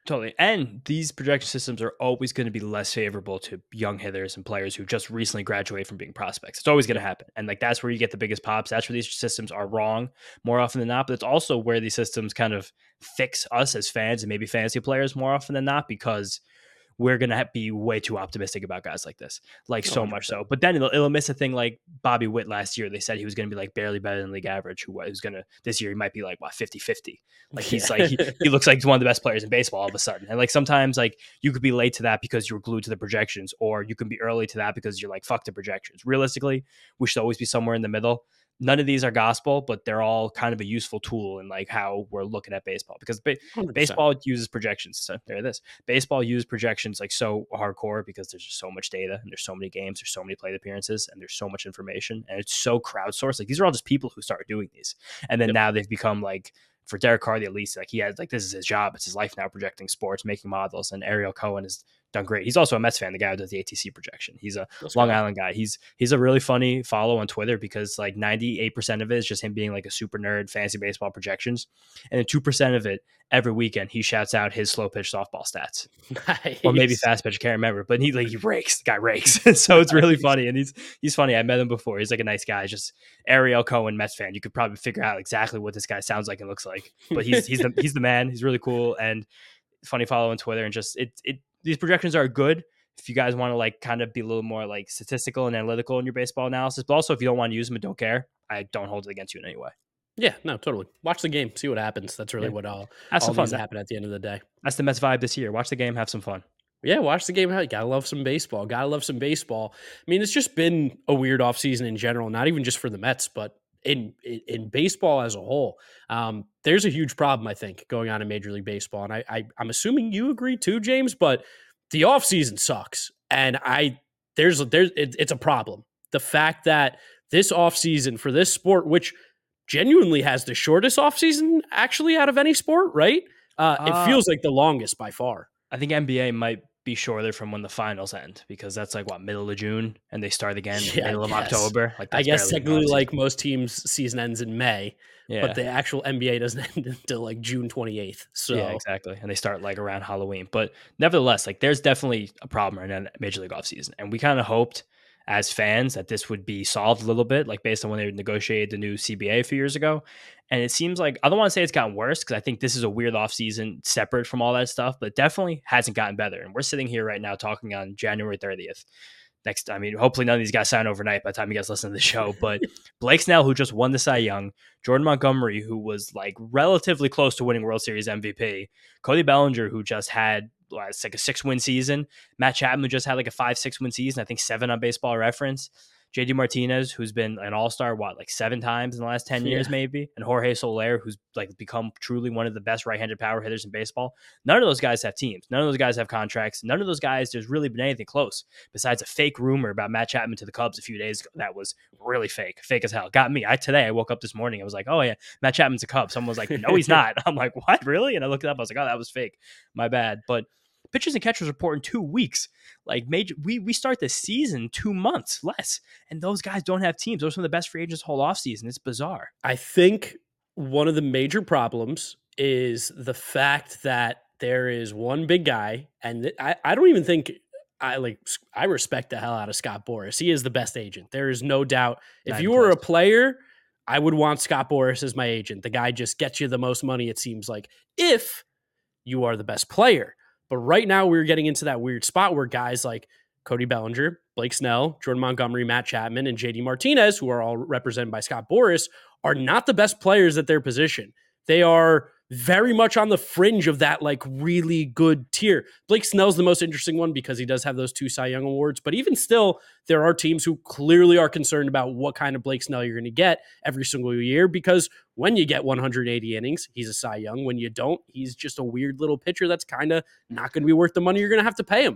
Totally. And these projection systems are always going to be less favorable to young hitters and players who just recently graduate from being prospects. It's always going to Yep. happen. And like that's where you get the biggest pops. That's where these systems are wrong more often than not. But it's also where these systems kind of fix us as fans and maybe fantasy players more often than not, because we're going to be way too optimistic about guys like this, like so much so. one hundred percent. But then it'll, it'll miss a thing like Bobby Witt last year. They said he was going to be like barely better than league average, who was going to, this year he might be like, what, fifty fifty. Like he's Yeah. like, he, he looks like he's one of the best players in baseball all of a sudden. And like sometimes like you could be late to that because you were glued to the projections, or you can be early to that because you're like, fuck the projections. Realistically, we should always be somewhere in the middle. None of these are gospel, but they're all kind of a useful tool in like how we're looking at baseball, because ba- one hundred percent. baseball uses projections. So there it is. Baseball uses projections like so hardcore because there's just so much data and there's so many games, there's so many plate appearances, and there's so much information, and it's so crowdsourced. Like these are all just people who started doing these, and then Yep. now they've become like, for Derek Carr, at least, like he has like this is his job, it's his life now, projecting sports, making models, and Ariel Cohen has done great. He's also a Mets fan, the guy who does the A T C projection. He's a Let's Long go. Island guy. He's he's a really funny follow on Twitter because like ninety-eight percent of it is just him being like a super nerd, fantasy baseball projections, and then two percent of it every weekend he shouts out his slow pitch softball stats, Nice. or maybe fast pitch. I can't remember, but he like he rakes. The guy rakes, so it's really funny, and he's he's funny. I met him before. He's like a nice guy. Just Ariel Cohen, Mets fan. You could probably figure out exactly what this guy sounds like and looks like, but he's he's the he's the man. He's really cool and funny follow on Twitter, and just it it these projections are good if you guys want to like kind of be a little more like statistical and analytical in your baseball analysis, but also if you don't want to use them and don't care, I don't hold it against you in any way. Yeah, no, totally. Watch the game, see what happens. That's really Yeah. what all, Have all some fun. needs to happen at the end of the day. That's the Mets vibe this year. Watch the game, have some fun. Yeah, watch the game. You gotta love some baseball. Gotta love some baseball. I mean, it's just been a weird offseason in general, not even just for the Mets, but in in, in baseball as a whole. Um, there's a huge problem, I think, going on in Major League Baseball. And I, I I'm assuming you agree too, James, but the offseason sucks. And I there's there's it, it's a problem. The fact that this offseason for this sport, which genuinely has the shortest offseason actually out of any sport, right? Uh, it Uh, feels like the longest by far. I think N B A might be shorter from when the finals end, because that's like what, middle of June, and they start again Yeah, I middle of guess. October. Like I that's guess barely an technically, offseason. like most teams' season ends in May, yeah, but the actual N B A doesn't end until like June twenty-eighth. So yeah, exactly. And they start like around Halloween. But nevertheless, like there's definitely a problem in a Major League offseason. And we kind of hoped as fans that this would be solved a little bit, like based on when they negotiated the new C B A a few years ago. And it seems like, I don't want to say it's gotten worse, because I think this is a weird offseason separate from all that stuff, but it definitely hasn't gotten better. And we're sitting here right now talking on January thirtieth. Next, I mean, hopefully none of these guys sign overnight by the time you guys listen to the show. But Blake Snell, who just won the Cy Young, Jordan Montgomery, who was like relatively close to winning World Series M V P, Cody Bellinger, who just had well, it's like a six-win season, Matt Chapman, who just had like a five, six-win season, I think seven on Baseball Reference, J D Martinez, who's been an all-star, what, like seven times in the last ten years, Yeah. maybe, and Jorge Soler, who's like become truly one of the best right-handed power hitters in baseball. None of those guys have teams. None of those guys have contracts. None of those guys, there's really been anything close besides a fake rumor about Matt Chapman to the Cubs a few days ago. That was really fake, fake as hell. Got me. I today I woke up this morning. I was like, oh yeah, Matt Chapman's a Cub. Someone was like, no, he's not. I'm like, what, really? And I looked it up. I was like, oh, that was fake. My bad. But pitchers and catchers report in two weeks. Like major, we we start the season two months less, and those guys don't have teams. Those are some of the best free agents the whole offseason. It's bizarre. I think one of the major problems is the fact that there is one big guy, and th- I, I don't even think I like I respect the hell out of Scott Boras. He is the best agent. There is no doubt. If Not you even were a close. player, I would want Scott Boras as my agent. The guy just gets you the most money, it seems like, if you are the best player. But right now we're getting into that weird spot where guys like Cody Bellinger, Blake Snell, Jordan Montgomery, Matt Chapman, and J D Martinez, who are all represented by Scott Boras, are not the best players at their position. They are very much on the fringe of that like really good tier. Blake Snell's the most interesting one because he does have those two Cy Young awards, but even still, there are teams who clearly are concerned about what kind of Blake Snell you're going to get every single year, because when you get one hundred eighty innings, he's a Cy Young. When you don't, he's just a weird little pitcher that's kind of not going to be worth the money you're going to have to pay him.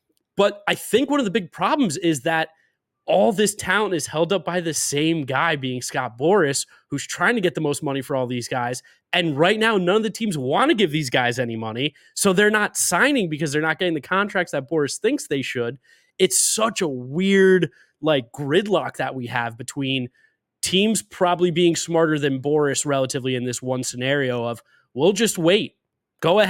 But I think one of the big problems is that all this talent is held up by the same guy, being Scott Boras, who's trying to get the most money for all these guys. And right now, none of the teams want to give these guys any money. So they're not signing because they're not getting the contracts that Boras thinks they should. It's such a weird like gridlock that we have between teams probably being smarter than Boras relatively in this one scenario of, we'll just wait. Go ahead.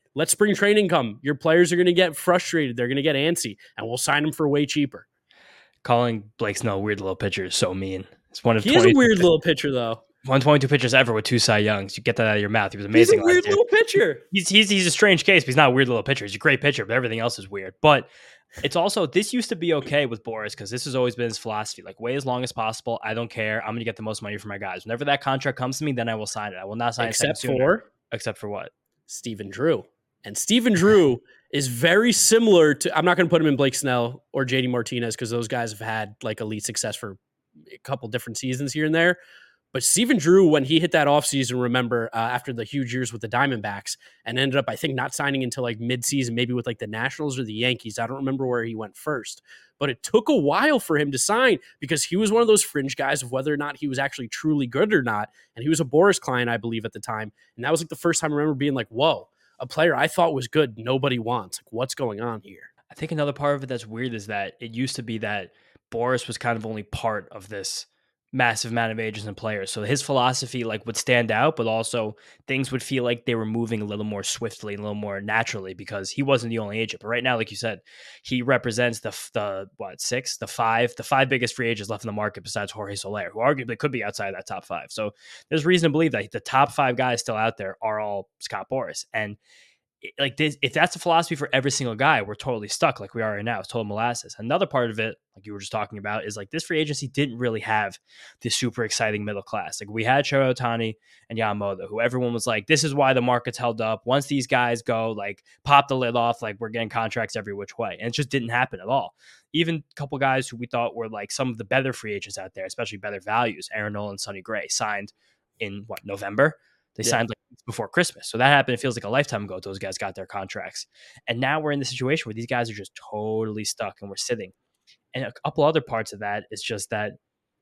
let spring training come. Your players are going to get frustrated. They're going to get antsy, and we'll sign them for way cheaper. Calling Blake Snell a weird little pitcher is so mean. It's one of he is a weird little pitcher, though. one hundred twenty-two pitchers ever with two Cy Youngs. You get that out of your mouth. He was amazing. He's a weird little pitcher. He's, he's he's a strange case, but he's not a weird little pitcher. He's a great pitcher, but everything else is weird. But it's also, this used to be okay with Boras because this has always been his philosophy. Like, wait as long as possible. I don't care. I'm going to get the most money for my guys. Whenever that contract comes to me, then I will sign it. I will not sign Except it. Except for? Except for what? Stephen Drew. And Stephen Drew is very similar to, I'm not going to put him in Blake Snell or J D Martinez because those guys have had like elite success for a couple different seasons here and there. But Stephen Drew, when he hit that offseason, remember, uh, after the huge years with the Diamondbacks, and ended up, I think, not signing until like midseason, maybe with like the Nationals or the Yankees. I don't remember where he went first. But it took a while for him to sign because he was one of those fringe guys of whether or not he was actually truly good or not. And he was a Boras client, I believe, at the time. And that was like the first time I remember being like, whoa, a player I thought was good, nobody wants. Like, what's going on here? I think another part of it that's weird is that it used to be that Boras was kind of only part of this massive amount of agents and players. So his philosophy like would stand out, but also things would feel like they were moving a little more swiftly, a little more naturally because he wasn't the only agent. But right now, like you said, he represents the, the what, six, the five, the five biggest free agents left in the market besides Jorge Soler, who arguably could be outside that top five. So there's reason to believe that the top five guys still out there are all Scott Boras. And like this, if that's the philosophy for every single guy, we're totally stuck like we are right now. It's total molasses. Another part of it, like you were just talking about, is like this free agency didn't really have this super exciting middle class. Like we had Shohei Ohtani and Yamamoto, who everyone was like, this is why the market's held up. Once these guys go, like pop the lid off, like we're getting contracts every which way. And it just didn't happen at all. Even a couple guys who we thought were like some of the better free agents out there, especially better values, Aaron Nola and Sonny Gray, signed in what, November? They yeah. signed like before Christmas. So that happened. It feels like a lifetime ago. Those guys got their contracts. And now we're in the situation where these guys are just totally stuck and we're sitting. And a couple other parts of that is just that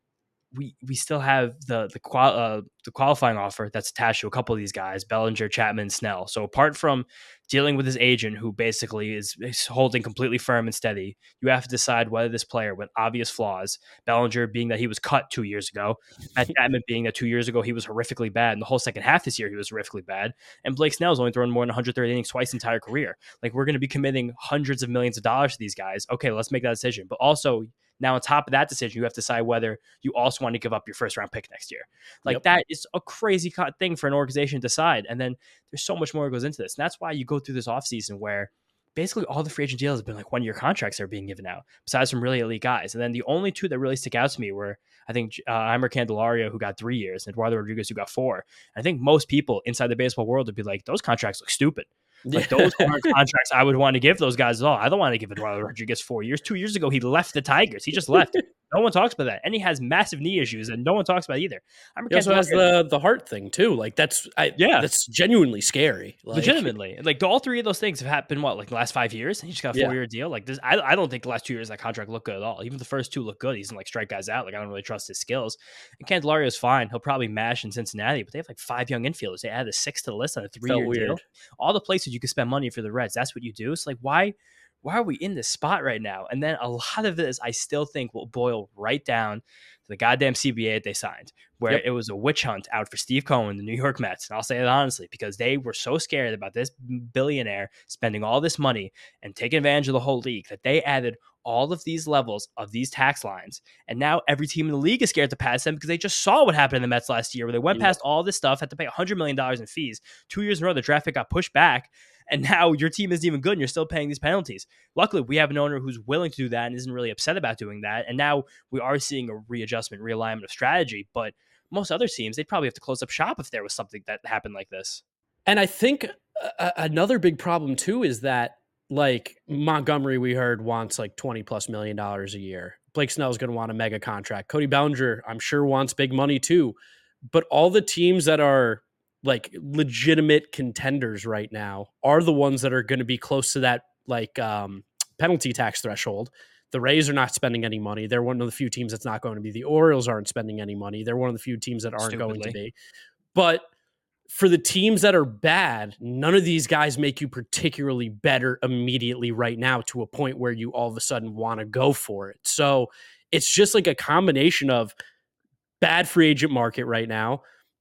we we still have the the, qual, uh, the qualifying offer that's attached to a couple of these guys, Bellinger, Chapman, Snell. So apart from dealing with his agent, who basically is, is holding completely firm and steady, you have to decide whether this player with obvious flaws, Bellinger being that he was cut two years ago, and Chapman being that two years ago he was horrifically bad, and the whole second half this year he was horrifically bad, and Blake Snell's only thrown more than one hundred thirty innings twice his entire career. Like, we're going to be committing hundreds of millions of dollars to these guys. Okay, let's make that decision. But also, now, on top of that decision, you have to decide whether you also want to give up your first round pick next year. Like yep. that is a crazy thing for an organization to decide. And then there's so much more that goes into this. And that's why you go through this offseason where basically all the free agent deals have been like one year contracts that are being given out, besides some really elite guys. And then the only two that really stick out to me were, I think, uh, Heimer Candelario, who got three years, and Eduardo Rodriguez, who got four. And I think most people inside the baseball world would be like, those contracts look stupid. Like those aren't contracts I would want to give those guys at all. I don't want to give Eduardo Rodriguez four years. Two years ago, he left the Tigers. He just left. No one talks about that. And he has massive knee issues, and no one talks about it either. I'm he also has the, the heart thing, too. Like, that's I, yeah, that's genuinely scary. Like, legitimately. Like, all three of those things have happened, what, like the last five years? And he just got a four-year yeah. deal? Like, this, I, I don't think the last two years that contract looked good at all. Even the first two look good. He's like strike guys out. Like, I don't really trust his skills. And Candelario is fine. He'll probably mash in Cincinnati, but they have like five young infielders. They added a six to the list on a three-year deal. All the places you could spend money for the Reds, that's what you do. It's like, why... why are we in this spot right now? And then a lot of this, I still think, will boil right down to the goddamn C B A that they signed, where yep. it was a witch hunt out for Steve Cohen, the New York Mets. And I'll say it honestly, because they were so scared about this billionaire spending all this money and taking advantage of the whole league that they added all of these levels of these tax lines. And now every team in the league is scared to pass them because they just saw what happened in the Mets last year, where they went yep. past all this stuff, had to pay one hundred million dollars in fees. Two years in a row, the draft pick got pushed back. And now your team isn't even good and you're still paying these penalties. Luckily, we have an owner who's willing to do that and isn't really upset about doing that. And now we are seeing a readjustment, realignment of strategy. But most other teams, they'd probably have to close up shop if there was something that happened like this. And I think uh, another big problem, too, is that, like, Montgomery, we heard, wants like twenty plus million dollars a year. Blake Snell's going to want a mega contract. Cody Bellinger, I'm sure, wants big money, too. But all the teams that are like legitimate contenders right now are the ones that are going to be close to that like um, penalty tax threshold. The Rays are not spending any money. They're one of the few teams that's not going to be. The Orioles aren't spending any money. They're one of the few teams that aren't Stupidly. going to be. But for the teams that are bad, none of these guys make you particularly better immediately right now to a point where you all of a sudden want to go for it. So it's just like a combination of bad free agent market right now,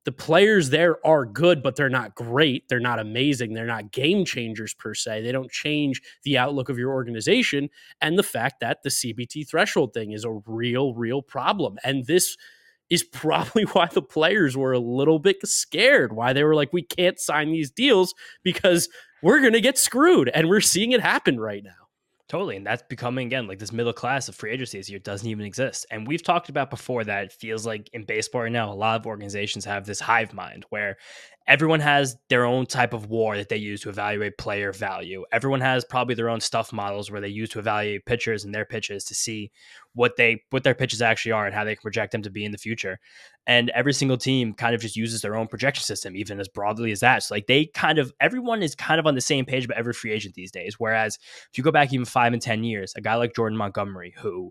the players there are good, but they're not great. They're not amazing. They're not game changers per se. They don't change the outlook of your organization. And the fact that the C B T threshold thing is a real, real problem. And this is probably why the players were a little bit scared, why they were like, we can't sign these deals because we're going to get screwed. And we're seeing it happen right now. Totally. And that's becoming, again, like this middle class of free agency this year doesn't even exist. And we've talked about before that it feels like in baseball right now, a lot of organizations have this hive mind where everyone has their own type of war that they use to evaluate player value. Everyone has probably their own stuff models where they use to evaluate pitchers and their pitches to see what they what their pitches actually are and how they can project them to be in the future. And every single team kind of just uses their own projection system, even as broadly as that. So like they kind of, everyone is kind of on the same page about every free agent these days. Whereas if you go back even five and ten years, a guy like Jordan Montgomery, who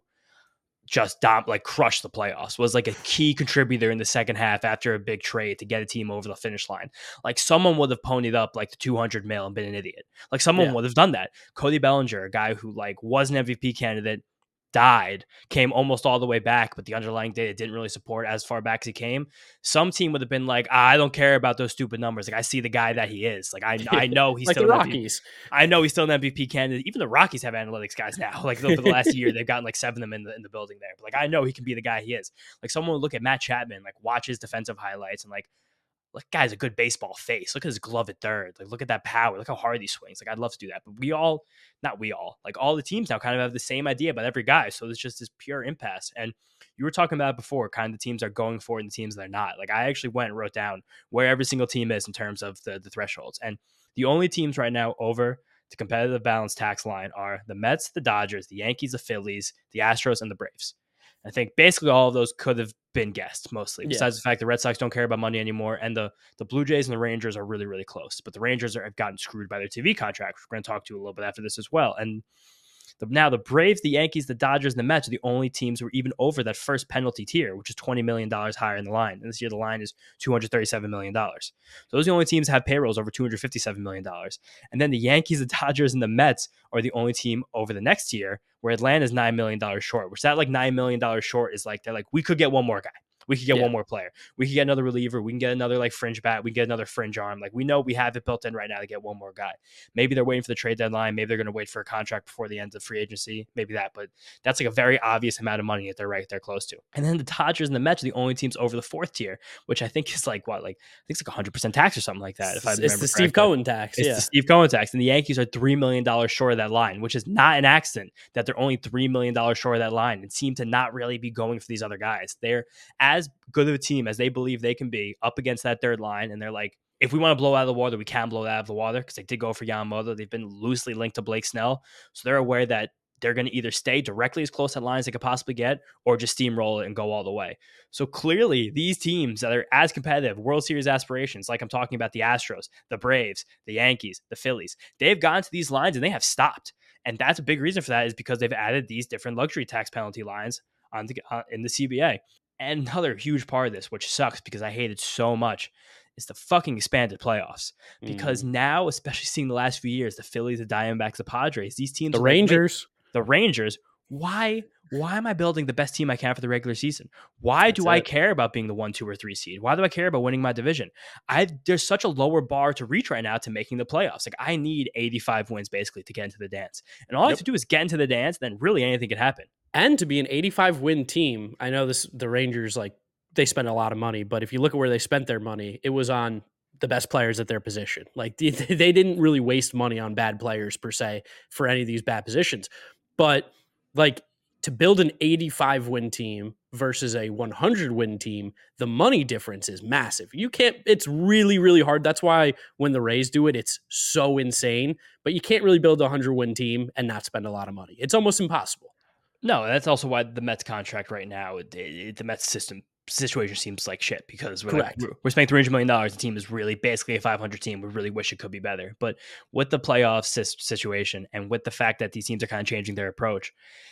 just dom- like crushed the playoffs, was like a key contributor in the second half after a big trade to get a team over the finish line. Like someone would have ponied up like the two hundred mil and been an idiot. Like someone yeah. would have done that. Cody Bellinger, a guy who like was an M V P candidate, died, came almost all the way back, but the underlying data didn't really support as far back as he came. Some team would have been like, ah, I don't care about those stupid numbers. Like I see the guy that he is. Like I I know he's like still the an Rockies. M V P. I know he's still an M V P candidate. Even the Rockies have analytics guys now. Like over the last year, they've gotten like seven of them in the in the building there. But like I know he can be the guy he is. Like someone would look at Matt Chapman, like watch his defensive highlights and like, like guy's a good baseball face. Look at his glove at third. Like look at that power. Look how hard he swings. Like I'd love to do that. But we all, not we all, like all the teams now kind of have the same idea about every guy. So there's just this pure impasse. And you were talking about it before, kind of the teams are going for it and the teams that are not. Like I actually went and wrote down where every single team is in terms of the, the thresholds. And the only teams right now over the competitive balance tax line are the Mets, the Dodgers, the Yankees, the Phillies, the Astros, and the Braves. I think basically all of those could have been guessed mostly, Yeah. besides the fact the Red Sox don't care about money anymore. And the, the Blue Jays and the Rangers are really, really close. But the Rangers are, have gotten screwed by their T V contract, which we're going to talk to a little bit after this as well. And the, now the Braves, the Yankees, the Dodgers, and the Mets are the only teams who are even over that first penalty tier, which is twenty million dollars higher in the line. And this year the line is two hundred thirty-seven million dollars. So those are the only teams that have payrolls over two hundred fifty-seven million dollars. And then the Yankees, the Dodgers, and the Mets are the only team over the next tier where Atlanta is nine million dollars short, which that like nine million dollars short is like, they're like, we could get one more guy. We could get yeah. one more player. We could get another reliever. We can get another like fringe bat. We can get another fringe arm. Like we know we have it built in right now to get one more guy. Maybe they're waiting for the trade deadline. Maybe they're going to wait for a contract before the end of free agency. Maybe that, but that's like a very obvious amount of money that they're right there close to. And then the Dodgers and the Mets are the only teams over the fourth tier, which I think is like what, like I think it's like one hundred percent tax or something like that. If I remember it's the correctly. Steve Cohen tax. It's yeah. the Steve Cohen tax. And the Yankees are three million dollars short of that line, which is not an accident that they're only three million dollars short of that line and seem to not really be going for these other guys. They're as good of a team as they believe they can be up against that third line. And they're like, if we want to blow out of the water, we can blow it out of the water because they did go for Yamamoto. They've been loosely linked to Blake Snell. So they're aware that they're going to either stay directly as close to that line as they could possibly get or just steamroll it and go all the way. So clearly these teams that are as competitive, World Series aspirations, like I'm talking about the Astros, the Braves, the Yankees, the Phillies, they've gone to these lines and they have stopped. And that's a big reason for that is because they've added these different luxury tax penalty lines on the, uh, in the C B A. And another huge part of this, which sucks because I hate it so much, is the fucking expanded playoffs. Because mm. now, especially seeing the last few years, the Phillies, the Diamondbacks, the Padres, these teams, the Rangers, like, the Rangers. Why? Why am I building the best team I can for the regular season? Why That's do it. I care about being the one, two, or three seed? Why do I care about winning my division? I there's such a lower bar to reach right now to making the playoffs. Like I need eighty-five wins basically to get into the dance, and all yep. I have to do is get into the dance. Then really anything can happen. And to be an eighty-five win team, I know this the Rangers, like they spend a lot of money, but if you look at where they spent their money, it was on the best players at their position. Like they, they didn't really waste money on bad players per se for any of these bad positions. But like to build an eighty-five win team versus a one hundred win team, the money difference is massive. You can't, it's really, really hard. That's why when the Rays do it, it's so insane, but you can't really build a one hundred win team and not spend a lot of money. It's almost impossible. No, that's also why the Mets contract right now, it, it, the Mets system situation seems like shit because we're, like, we're, we're spending three hundred million dollars. The team is really basically a five hundred team. We really wish it could be better. But with the playoff situation and with the fact that these teams are kind of changing their approach,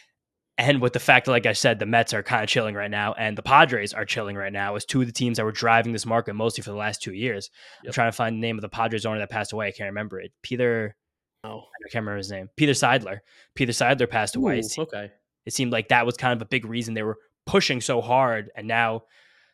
and with the fact that, like I said, the Mets are kind of chilling right now and the Padres are chilling right now as two of the teams that were driving this market mostly for the last two years. Yep. I'm trying to find the name of the Padres owner that passed away. I can't remember it. Peter. Oh, I can't remember his name. Peter Seidler. Peter Seidler passed away. Ooh, okay. It seemed like that was kind of a big reason they were pushing so hard. And now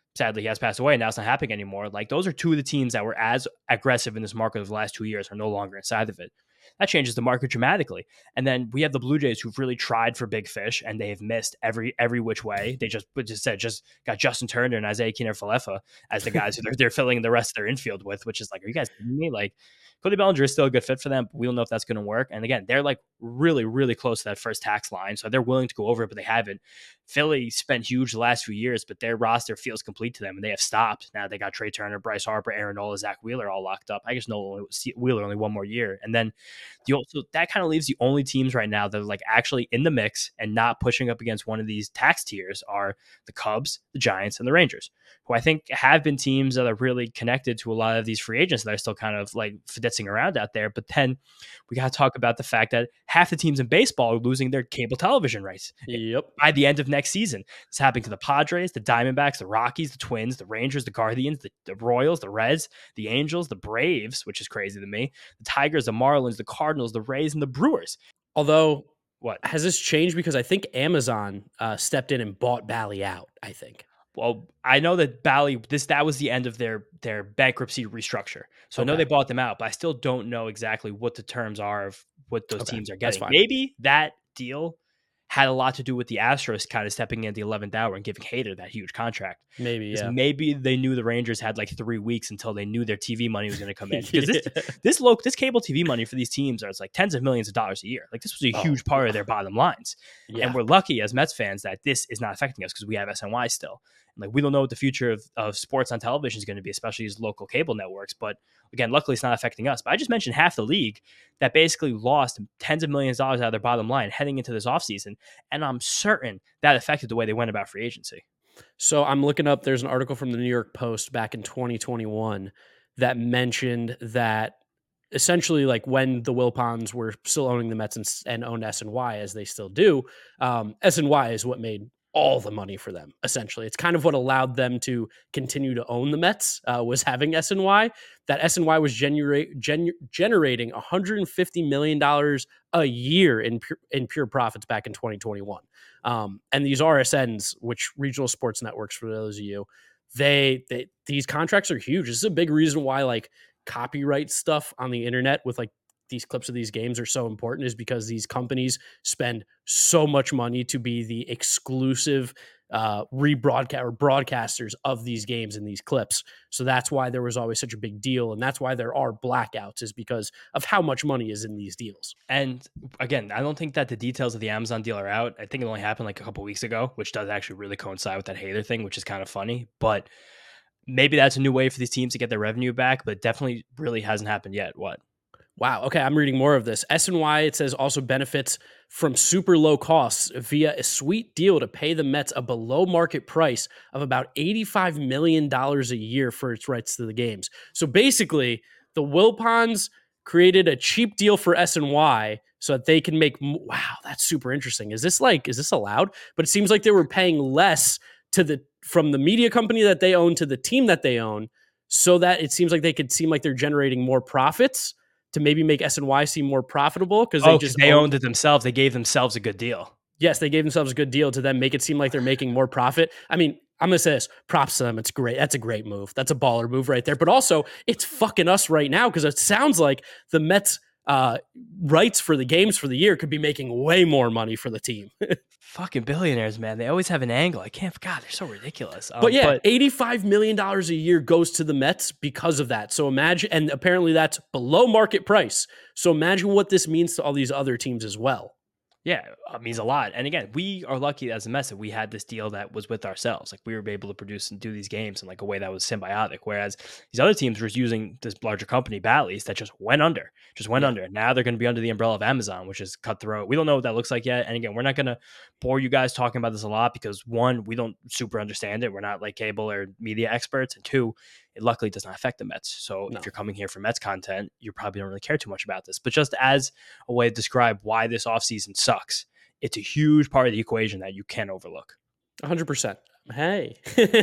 sadly he has passed away and now it's not happening anymore. Like those are two of the teams that were as aggressive in this market of the last two years are no longer inside of it. That changes the market dramatically. And then we have the Blue Jays who've really tried for big fish and they have missed every every which way. They just just said just got Justin Turner and Isaiah Kiner-Falefa as the guys who they're, they're filling the rest of their infield with, which is like, are you guys kidding me? Like Cody Bellinger is still a good fit for them, but we don't know if that's going to work. And again, they're like really, really close to that first tax line. So they're willing to go over it, but they haven't. Philly spent huge the last few years, but their roster feels complete to them and they have stopped. Now they got Trey Turner, Bryce Harper, Aaron Nola, Zach Wheeler all locked up. I guess Nola Wheeler only one more year. And then the so that kind of leaves the only teams right now that are like actually in the mix and not pushing up against one of these tax tiers are the Cubs, the Giants, and the Rangers, who I think have been teams that are really connected to a lot of these free agents that are still kind of like fiditzing around out there. But then we got to talk about the fact that half the teams in baseball are losing their cable television rights. Yep. By the end of next season. It's happening to the Padres, the Diamondbacks, the Rockies, the Twins, the Rangers, the Guardians, the, the Royals, the Reds, the Angels, the Braves, which is crazy to me, the Tigers, the Marlins, the Cardinals, the Rays, and the Brewers. Although, what has this changed? Because I think Amazon uh, stepped in and bought Bally out, I think. Well, I know that Bally, this that was the end of their their bankruptcy restructure. So okay. I know they bought them out, but I still don't know exactly what the terms are of what those okay. teams are getting. Maybe that deal had a lot to do with the Astros kind of stepping in at the eleventh hour and giving Hader that huge contract. Maybe, yeah. Maybe they knew the Rangers had like three weeks until they knew their T V money was going to come in. Because yeah. this this local this cable T V money for these teams are like tens of millions of dollars a year. Like this was a oh, huge part of their bottom lines. Yeah. And we're lucky as Mets fans that this is not affecting us because we have S N Y still. And like we don't know what the future of, of sports on television is going to be, especially these local cable networks. But again, luckily it's not affecting us. But I just mentioned half the league that basically lost tens of millions of dollars out of their bottom line heading into this offseason. And I'm certain that affected the way they went about free agency. So I'm looking up, there's an article from the New York Post back in twenty twenty-one that mentioned that essentially like when the Wilpons were still owning the Mets and, and owned S N Y as they still do, um, S N Y is what made all the money for them. Essentially, it's kind of what allowed them to continue to own the Mets uh, was having S N Y. That S N Y was generate, gen- generating one hundred fifty million dollars a year in pure, in pure profits back in twenty twenty-one. Um, and these R S Ns, which regional sports networks, for those of you, they, they these contracts are huge. This is a big reason why like copyright stuff on the internet with like these clips of these games are so important, is because these companies spend so much money to be the exclusive uh, rebroadcast or broadcasters of these games and these clips. So that's why there was always such a big deal. And that's why there are blackouts, is because of how much money is in these deals. And again, I don't think that the details of the Amazon deal are out. I think it only happened like a couple weeks ago, which does actually really coincide with that Hader thing, which is kind of funny. But maybe that's a new way for these teams to get their revenue back, but definitely really hasn't happened yet. What? Wow. Okay. I'm reading more of this. S N Y, it says, also benefits from super low costs via a sweet deal to pay the Mets a below market price of about eighty-five million dollars a year for its rights to the games. So basically, the Wilpons created a cheap deal for S N Y so that they can make, wow, that's super interesting. Is this like, is this allowed? But it seems like they were paying less to the, from the media company that they own to the team that they own, so that it seems like they could seem like they're generating more profits to maybe make S N Y seem more profitable, because they oh, just they owned, owned it themselves. They gave themselves a good deal. Yes, they gave themselves a good deal to then make it seem like they're making more profit. I mean, I'm going to say this, props to them. It's great. That's a great move. That's a baller move right there. But also, it's fucking us right now, because it sounds like the Mets uh, rights for the games for the year could be making way more money for the team. Fucking billionaires, man. They always have an angle. I can't, God, they're so ridiculous. Um, but yeah, but, eighty-five million dollars a year goes to the Mets because of that. So imagine, and apparently that's below market price. So imagine what this means to all these other teams as well. Yeah, it means a lot. And again, we are lucky as a Mets that we had this deal that was with ourselves. Like we were able to produce and do these games in like a way that was symbiotic. Whereas these other teams were using this larger company, Bally's, that just went under, just went yeah. under. Now they're going to be under the umbrella of Amazon, which is cutthroat. We don't know what that looks like yet. And again, we're not going to bore you guys talking about this a lot because one, we don't super understand it. We're not like cable or media experts. And two, it luckily does not affect the Mets. So no. if you're coming here for Mets content, you probably don't really care too much about this. But just as a way to describe why this offseason sucks, it's a huge part of the equation that you can't overlook. one hundred percent. Hey.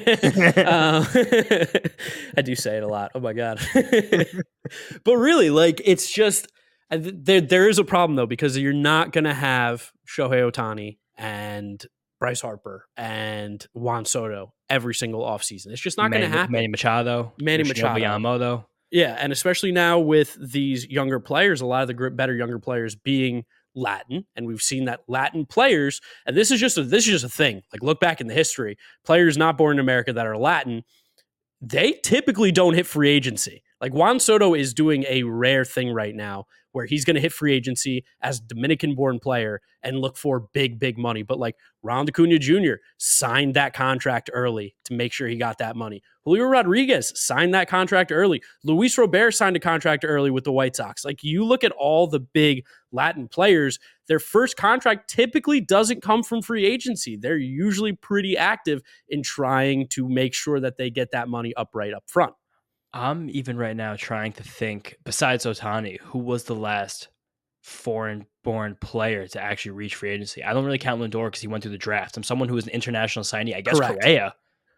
uh, I do say it a lot. Oh, my God. But really, like, it's just there. There is a problem, though, because you're not going to have Shohei Ohtani and Bryce Harper and Juan Soto every single offseason. It's just not going to Manny, happen. Manny Machado, Manny Yoshinobu Machado. Yamamoto. Yeah, and especially now with these younger players, a lot of the gr- better younger players being Latin, and we've seen that Latin players, and this is just a, this is just a thing. Like look back in the history, players not born in America that are Latin, they typically don't hit free agency. Like Juan Soto is doing a rare thing right now where he's going to hit free agency as a Dominican-born player and look for big, big money. But like Ronald Acuna Junior signed that contract early to make sure he got that money. Julio Rodriguez signed that contract early. Luis Robert signed a contract early with the White Sox. Like you look at all the big Latin players, their first contract typically doesn't come from free agency. They're usually pretty active in trying to make sure that they get that money up right up front. I'm even right now trying to think, besides Ohtani, who was the last foreign-born player to actually reach free agency? I don't really count Lindor because he went through the draft. I'm someone who was an international signee. I guess Correct. Correa.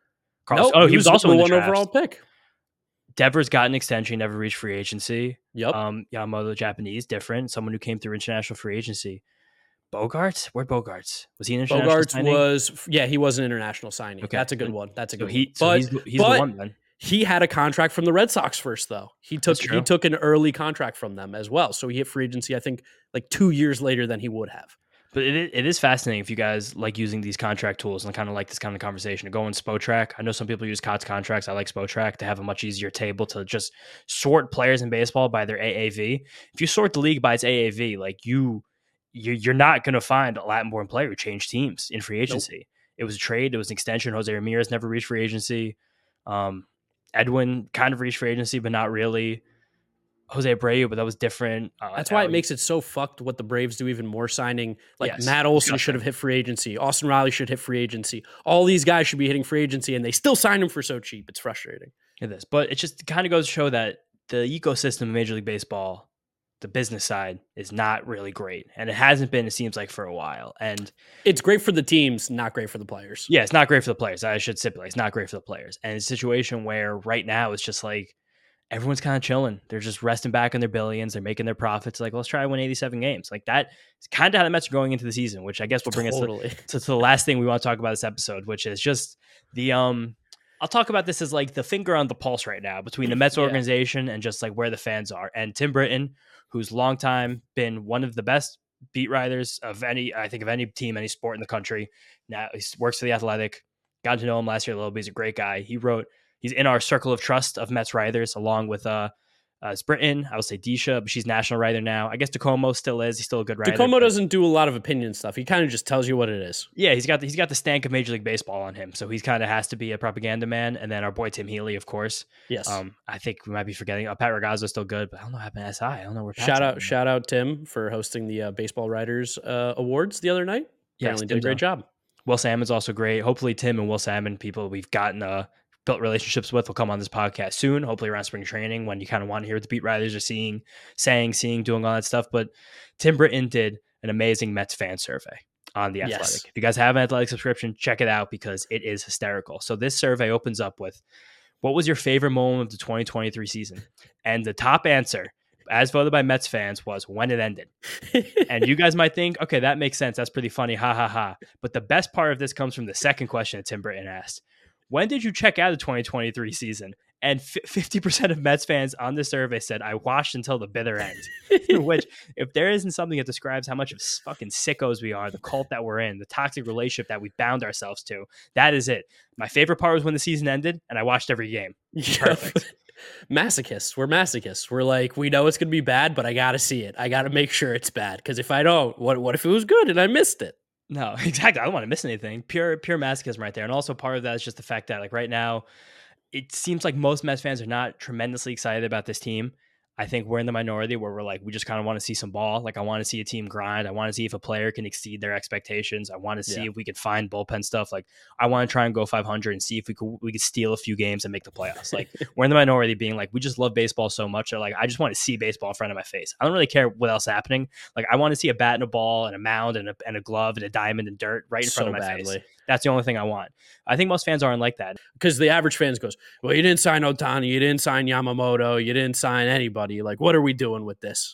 No, nope, oh, he, he was, was also the in the one draft. overall pick. Devers got an extension, never reached free agency. Yep. Um, Yamamoto, Japanese, different. Someone who came through international free agency. Bogarts? Where'd Bogarts? Was he an international Bogarts signing? was, yeah, he was an international signing. Okay. That's a good one. That's a so good he, one. So but he's, he's but the one then. He had a contract from the Red Sox first, though. He took he took an early contract from them as well. So he hit free agency, I think, like two years later than he would have. But it it is fascinating if you guys like using these contract tools and kind of like this kind of conversation to go in Spotrac. I know some people use C O T S contracts. I like Spotrac to have a much easier table to just sort players in baseball by their A A V. If you sort the league by its A A V, like you, you you're not going to find a Latin-born player who changed teams in free agency. Nope. It was a trade. It was an extension. Jose Ramirez never reached free agency. Um, Edwin kind of reached free agency, but not really. Jose Abreu, but that was different. Uh, That's why it makes it so fucked what the Braves do even more signing. Like yes, Matt Olson should have hit free agency. Austin Riley should hit free agency. All these guys should be hitting free agency, and they still sign them for so cheap. It's frustrating. It is, but it just kind of goes to show that the ecosystem of Major League Baseball, the business side, is not really great. And it hasn't been, it seems like, for a while. And it's great for the teams, not great for the players. Yeah, it's not great for the players. I should stipulate. It's not great for the players. And it's a situation where right now it's just like, everyone's kind of chilling. They're just resting back on their billions. They're making their profits. Like, let's try to win eighty-seven games. Like that is kind of how the Mets are going into the season, which I guess will bring totally. us to, to, to the last thing we want to talk about this episode, which is just the, um, I'll talk about this as like the finger on the pulse right now between the Mets organization yeah. and just like where the fans are. And Tim Britton, who's long time been one of the best beat writers of any, I think of any team, any sport in the country. Now he works for The Athletic. Got to know him last year a little bit. He's a great guy. He wrote, He's in our circle of trust of Mets writers, along with uh, uh it's Britton. I would say Disha, but she's national writer now. I guess DeComo still is. He's still a good writer. DeComo doesn't do a lot of opinion stuff. He kind of just tells you what it is. Yeah, he's got the, he's got the stank of Major League Baseball on him, so he's kind of has to be a propaganda man. And then our boy Tim Healy, of course. Yes. Um, I think we might be forgetting. Uh, Pat Ragazzo's still good, but I don't know what happened to S I. I don't know where. Pat's shout out, at. shout out Tim for hosting the uh, Baseball Writers uh, Awards the other night. Apparently yes, did a great job. Will Salmon's also great. Hopefully, Tim and Will Salmon, people we've gotten uh. built relationships with will come on this podcast soon, hopefully around spring training when you kind of want to hear what the beat writers are seeing, saying, seeing, doing all that stuff. But Tim Britton did an amazing Mets fan survey on The Athletic. Yes. If you guys have an Athletic subscription, check it out because it is hysterical. So this survey opens up with, what was your favorite moment of the twenty twenty-three season? And the top answer, as voted by Mets fans, was when it ended. And you guys might think, okay, that makes sense. That's pretty funny. Ha ha ha. But the best part of this comes from the second question that Tim Britton asked. When did you check out the twenty twenty-three season? And fifty percent of Mets fans on the survey said, I watched until the bitter end. Which, if there isn't something that describes how much of fucking sickos we are, the cult that we're in, the toxic relationship that we bound ourselves to, that is it. My favorite part was when the season ended, and I watched every game. Perfect. Masochists. We're masochists. We're like, we know it's going to be bad, but I got to see it. I got to make sure it's bad. Because if I don't, what, what if it was good and I missed it? No, exactly. I don't want to miss anything. Pure, pure masochism right there. And also part of that is just the fact that like right now, it seems like most Mets fans are not tremendously excited about this team. I think we're in the minority where we're like, we just kind of want to see some ball. Like I want to see a team grind. I want to see if a player can exceed their expectations. I want to see yeah. if we can find bullpen stuff. Like I want to try and go five hundred and see if we could, we could steal a few games and make the playoffs. Like we're in the minority being like, we just love baseball so much. Or like, I just want to see baseball in front of my face. I don't really care what else is happening. Like I want to see a bat and a ball and a mound and a, and a glove and a diamond and dirt right in so front of my badly. face. That's the only thing I want. I think most fans aren't like that. Because the average fans goes, well, you didn't sign Ohtani, you didn't sign Yamamoto, you didn't sign anybody. Like, what are we doing with this?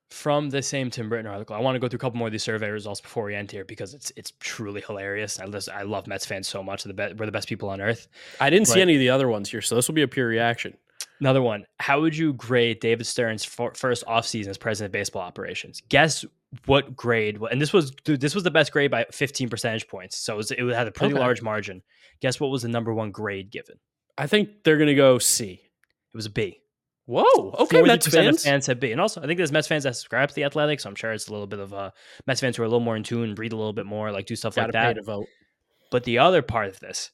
From the same Tim Britton article, I want to go through a couple more of these survey results before we end here because it's it's truly hilarious. I listen, I love Mets fans so much. The be- we're the best people on earth. I didn't But see any of the other ones here, so this will be a pure reaction. Another one. How would you grade David Stern's for, first offseason as president of baseball operations? Guess what grade? And this was dude, this was the best grade by fifteen percentage points. So it, was, it had a pretty Okay. large margin. Guess what was the number one grade given? I think they're going to go C. It was a B. Whoa. Okay, Mets fans. Of fans said B. And also, I think there's Mets fans that subscribe to The Athletic, so I'm sure it's a little bit of uh, Mets fans who are a little more in tune, read a little bit more, like do stuff Gotta like that. pay to vote. But the other part of this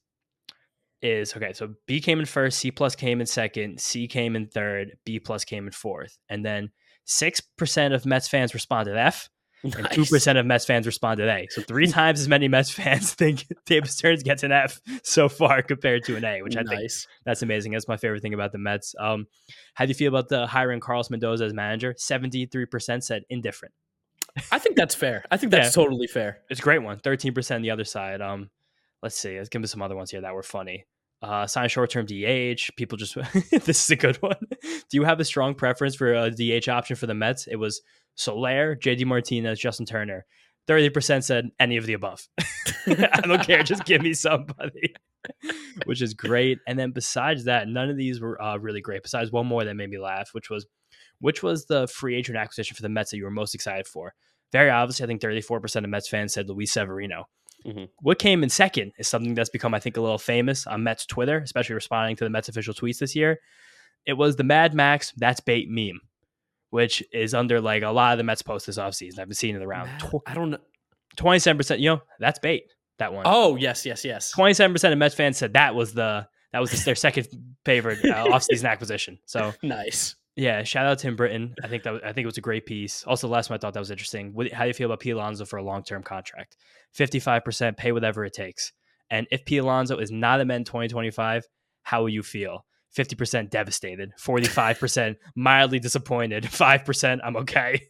is, okay, so B came in first, C plus came in second, C came in third, B plus came in fourth. And then six percent of Mets fans responded F, and Nice. two percent of Mets fans responded A. So three times as many Mets fans think David Stearns gets an F so far compared to an A, which I think Nice. that's amazing. That's my favorite thing about the Mets. Um, how do you feel about the hiring Carlos Mendoza as manager? seventy-three percent said indifferent. I think that's fair. I think that's Yeah. totally fair. It's a great one. thirteen percent the other side. Um, let's see. Let's give me some other ones here that were funny. Uh, sign short-term D H. People just this is a good one. Do you have a strong preference for a D H option for the Mets? It was Soler, J D Martinez, Justin Turner. thirty percent said any of the above. I don't care. Just give me somebody, which is great. And then besides that, none of these were uh, really great. Besides one more that made me laugh, which was, which was the free agent acquisition for the Mets that you were most excited for? Very obviously, I think thirty-four percent of Mets fans said Luis Severino. Mhm. What came in second is something that's become, I think, a little famous on Mets Twitter, especially responding to the Mets official tweets this year. It was the Mad Max "That's Bait" meme, which is under like a lot of the Mets posts this offseason. I've been seeing it around. Mad- I don't know. twenty-seven percent, you know, that's bait. That one. Oh, yes, yes, yes. twenty-seven percent of Mets fans said that was the that was the, their second favorite uh, offseason acquisition. So Nice. yeah, shout out Tim Britton. I think that was, I think it was a great piece. Also, the last one I thought that was interesting. What, how do you feel about Pete Alonso for a long term contract? fifty-five percent pay whatever it takes. And if Pete Alonso is not a Met in twenty twenty-five, how will you feel? fifty percent devastated, forty-five percent mildly disappointed, five percent I'm okay.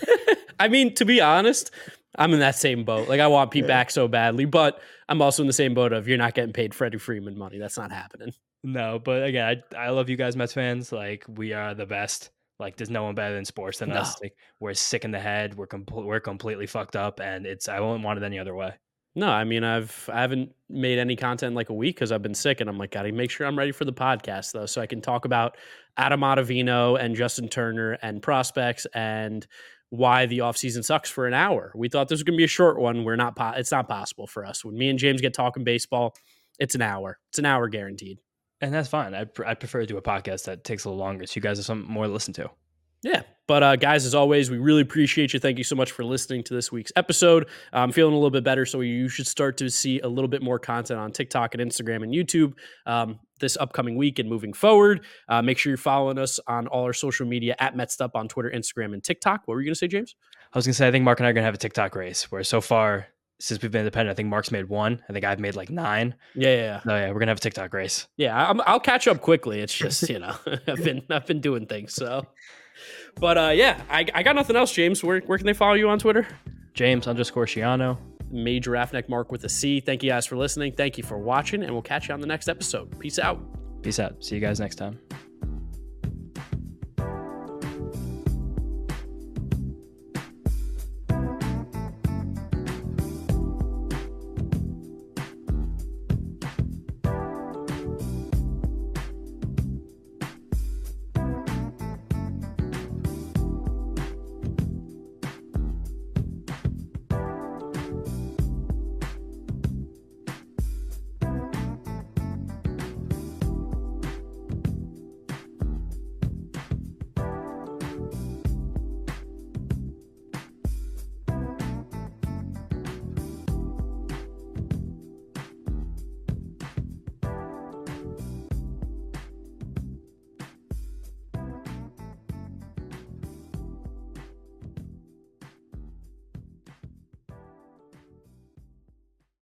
I mean, to be honest, I'm in that same boat. Like, I want Pete back so badly, but I'm also in the same boat of you're not getting paid Freddie Freeman money. That's not happening. No, but again, I, I love you guys, Mets fans. Like, we are the best. Like, there's no one better in sports than No. us. Like, we're sick in the head. We're com- we're completely fucked up, and it's I wouldn't want it any other way. No, I mean, I've I haven't made any content in like a week because I've been sick, and I'm like, gotta make sure I'm ready for the podcast though, so I can talk about Adam Ottavino and Justin Turner and prospects and why the offseason sucks for an hour. We thought this was gonna be a short one. We're not. Po- it's not possible for us. When me and James get talking baseball, it's an hour. It's an hour guaranteed. And that's fine. I pr- I prefer to do a podcast that takes a little longer, so you guys have something more to listen to. Yeah. But uh, guys, as always, we really appreciate you. Thank you so much for listening to this week's episode. I'm feeling a little bit better, so you should start to see a little bit more content on TikTok and Instagram and YouTube um, this upcoming week and moving forward. Uh, make sure you're following us on all our social media at MetsUp on Twitter, Instagram, and TikTok. What were you going to say, James? I was gonna say I think Mark and I are gonna have a TikTok race where so far since we've been independent, I think Mark's made one. I think I've made like nine. Yeah, yeah, yeah. No, yeah, we're gonna have a TikTok race. Yeah, I'm, I'll catch up quickly. It's just, you know, I've been I've been doing things. So, but uh, yeah, I, I got nothing else, James. Where where can they follow you on Twitter? James underscore Shiano. Major Raffneck Mark with a C. Thank you guys for listening. Thank you for watching, and we'll catch you on the next episode. Peace out. Peace out. See you guys next time.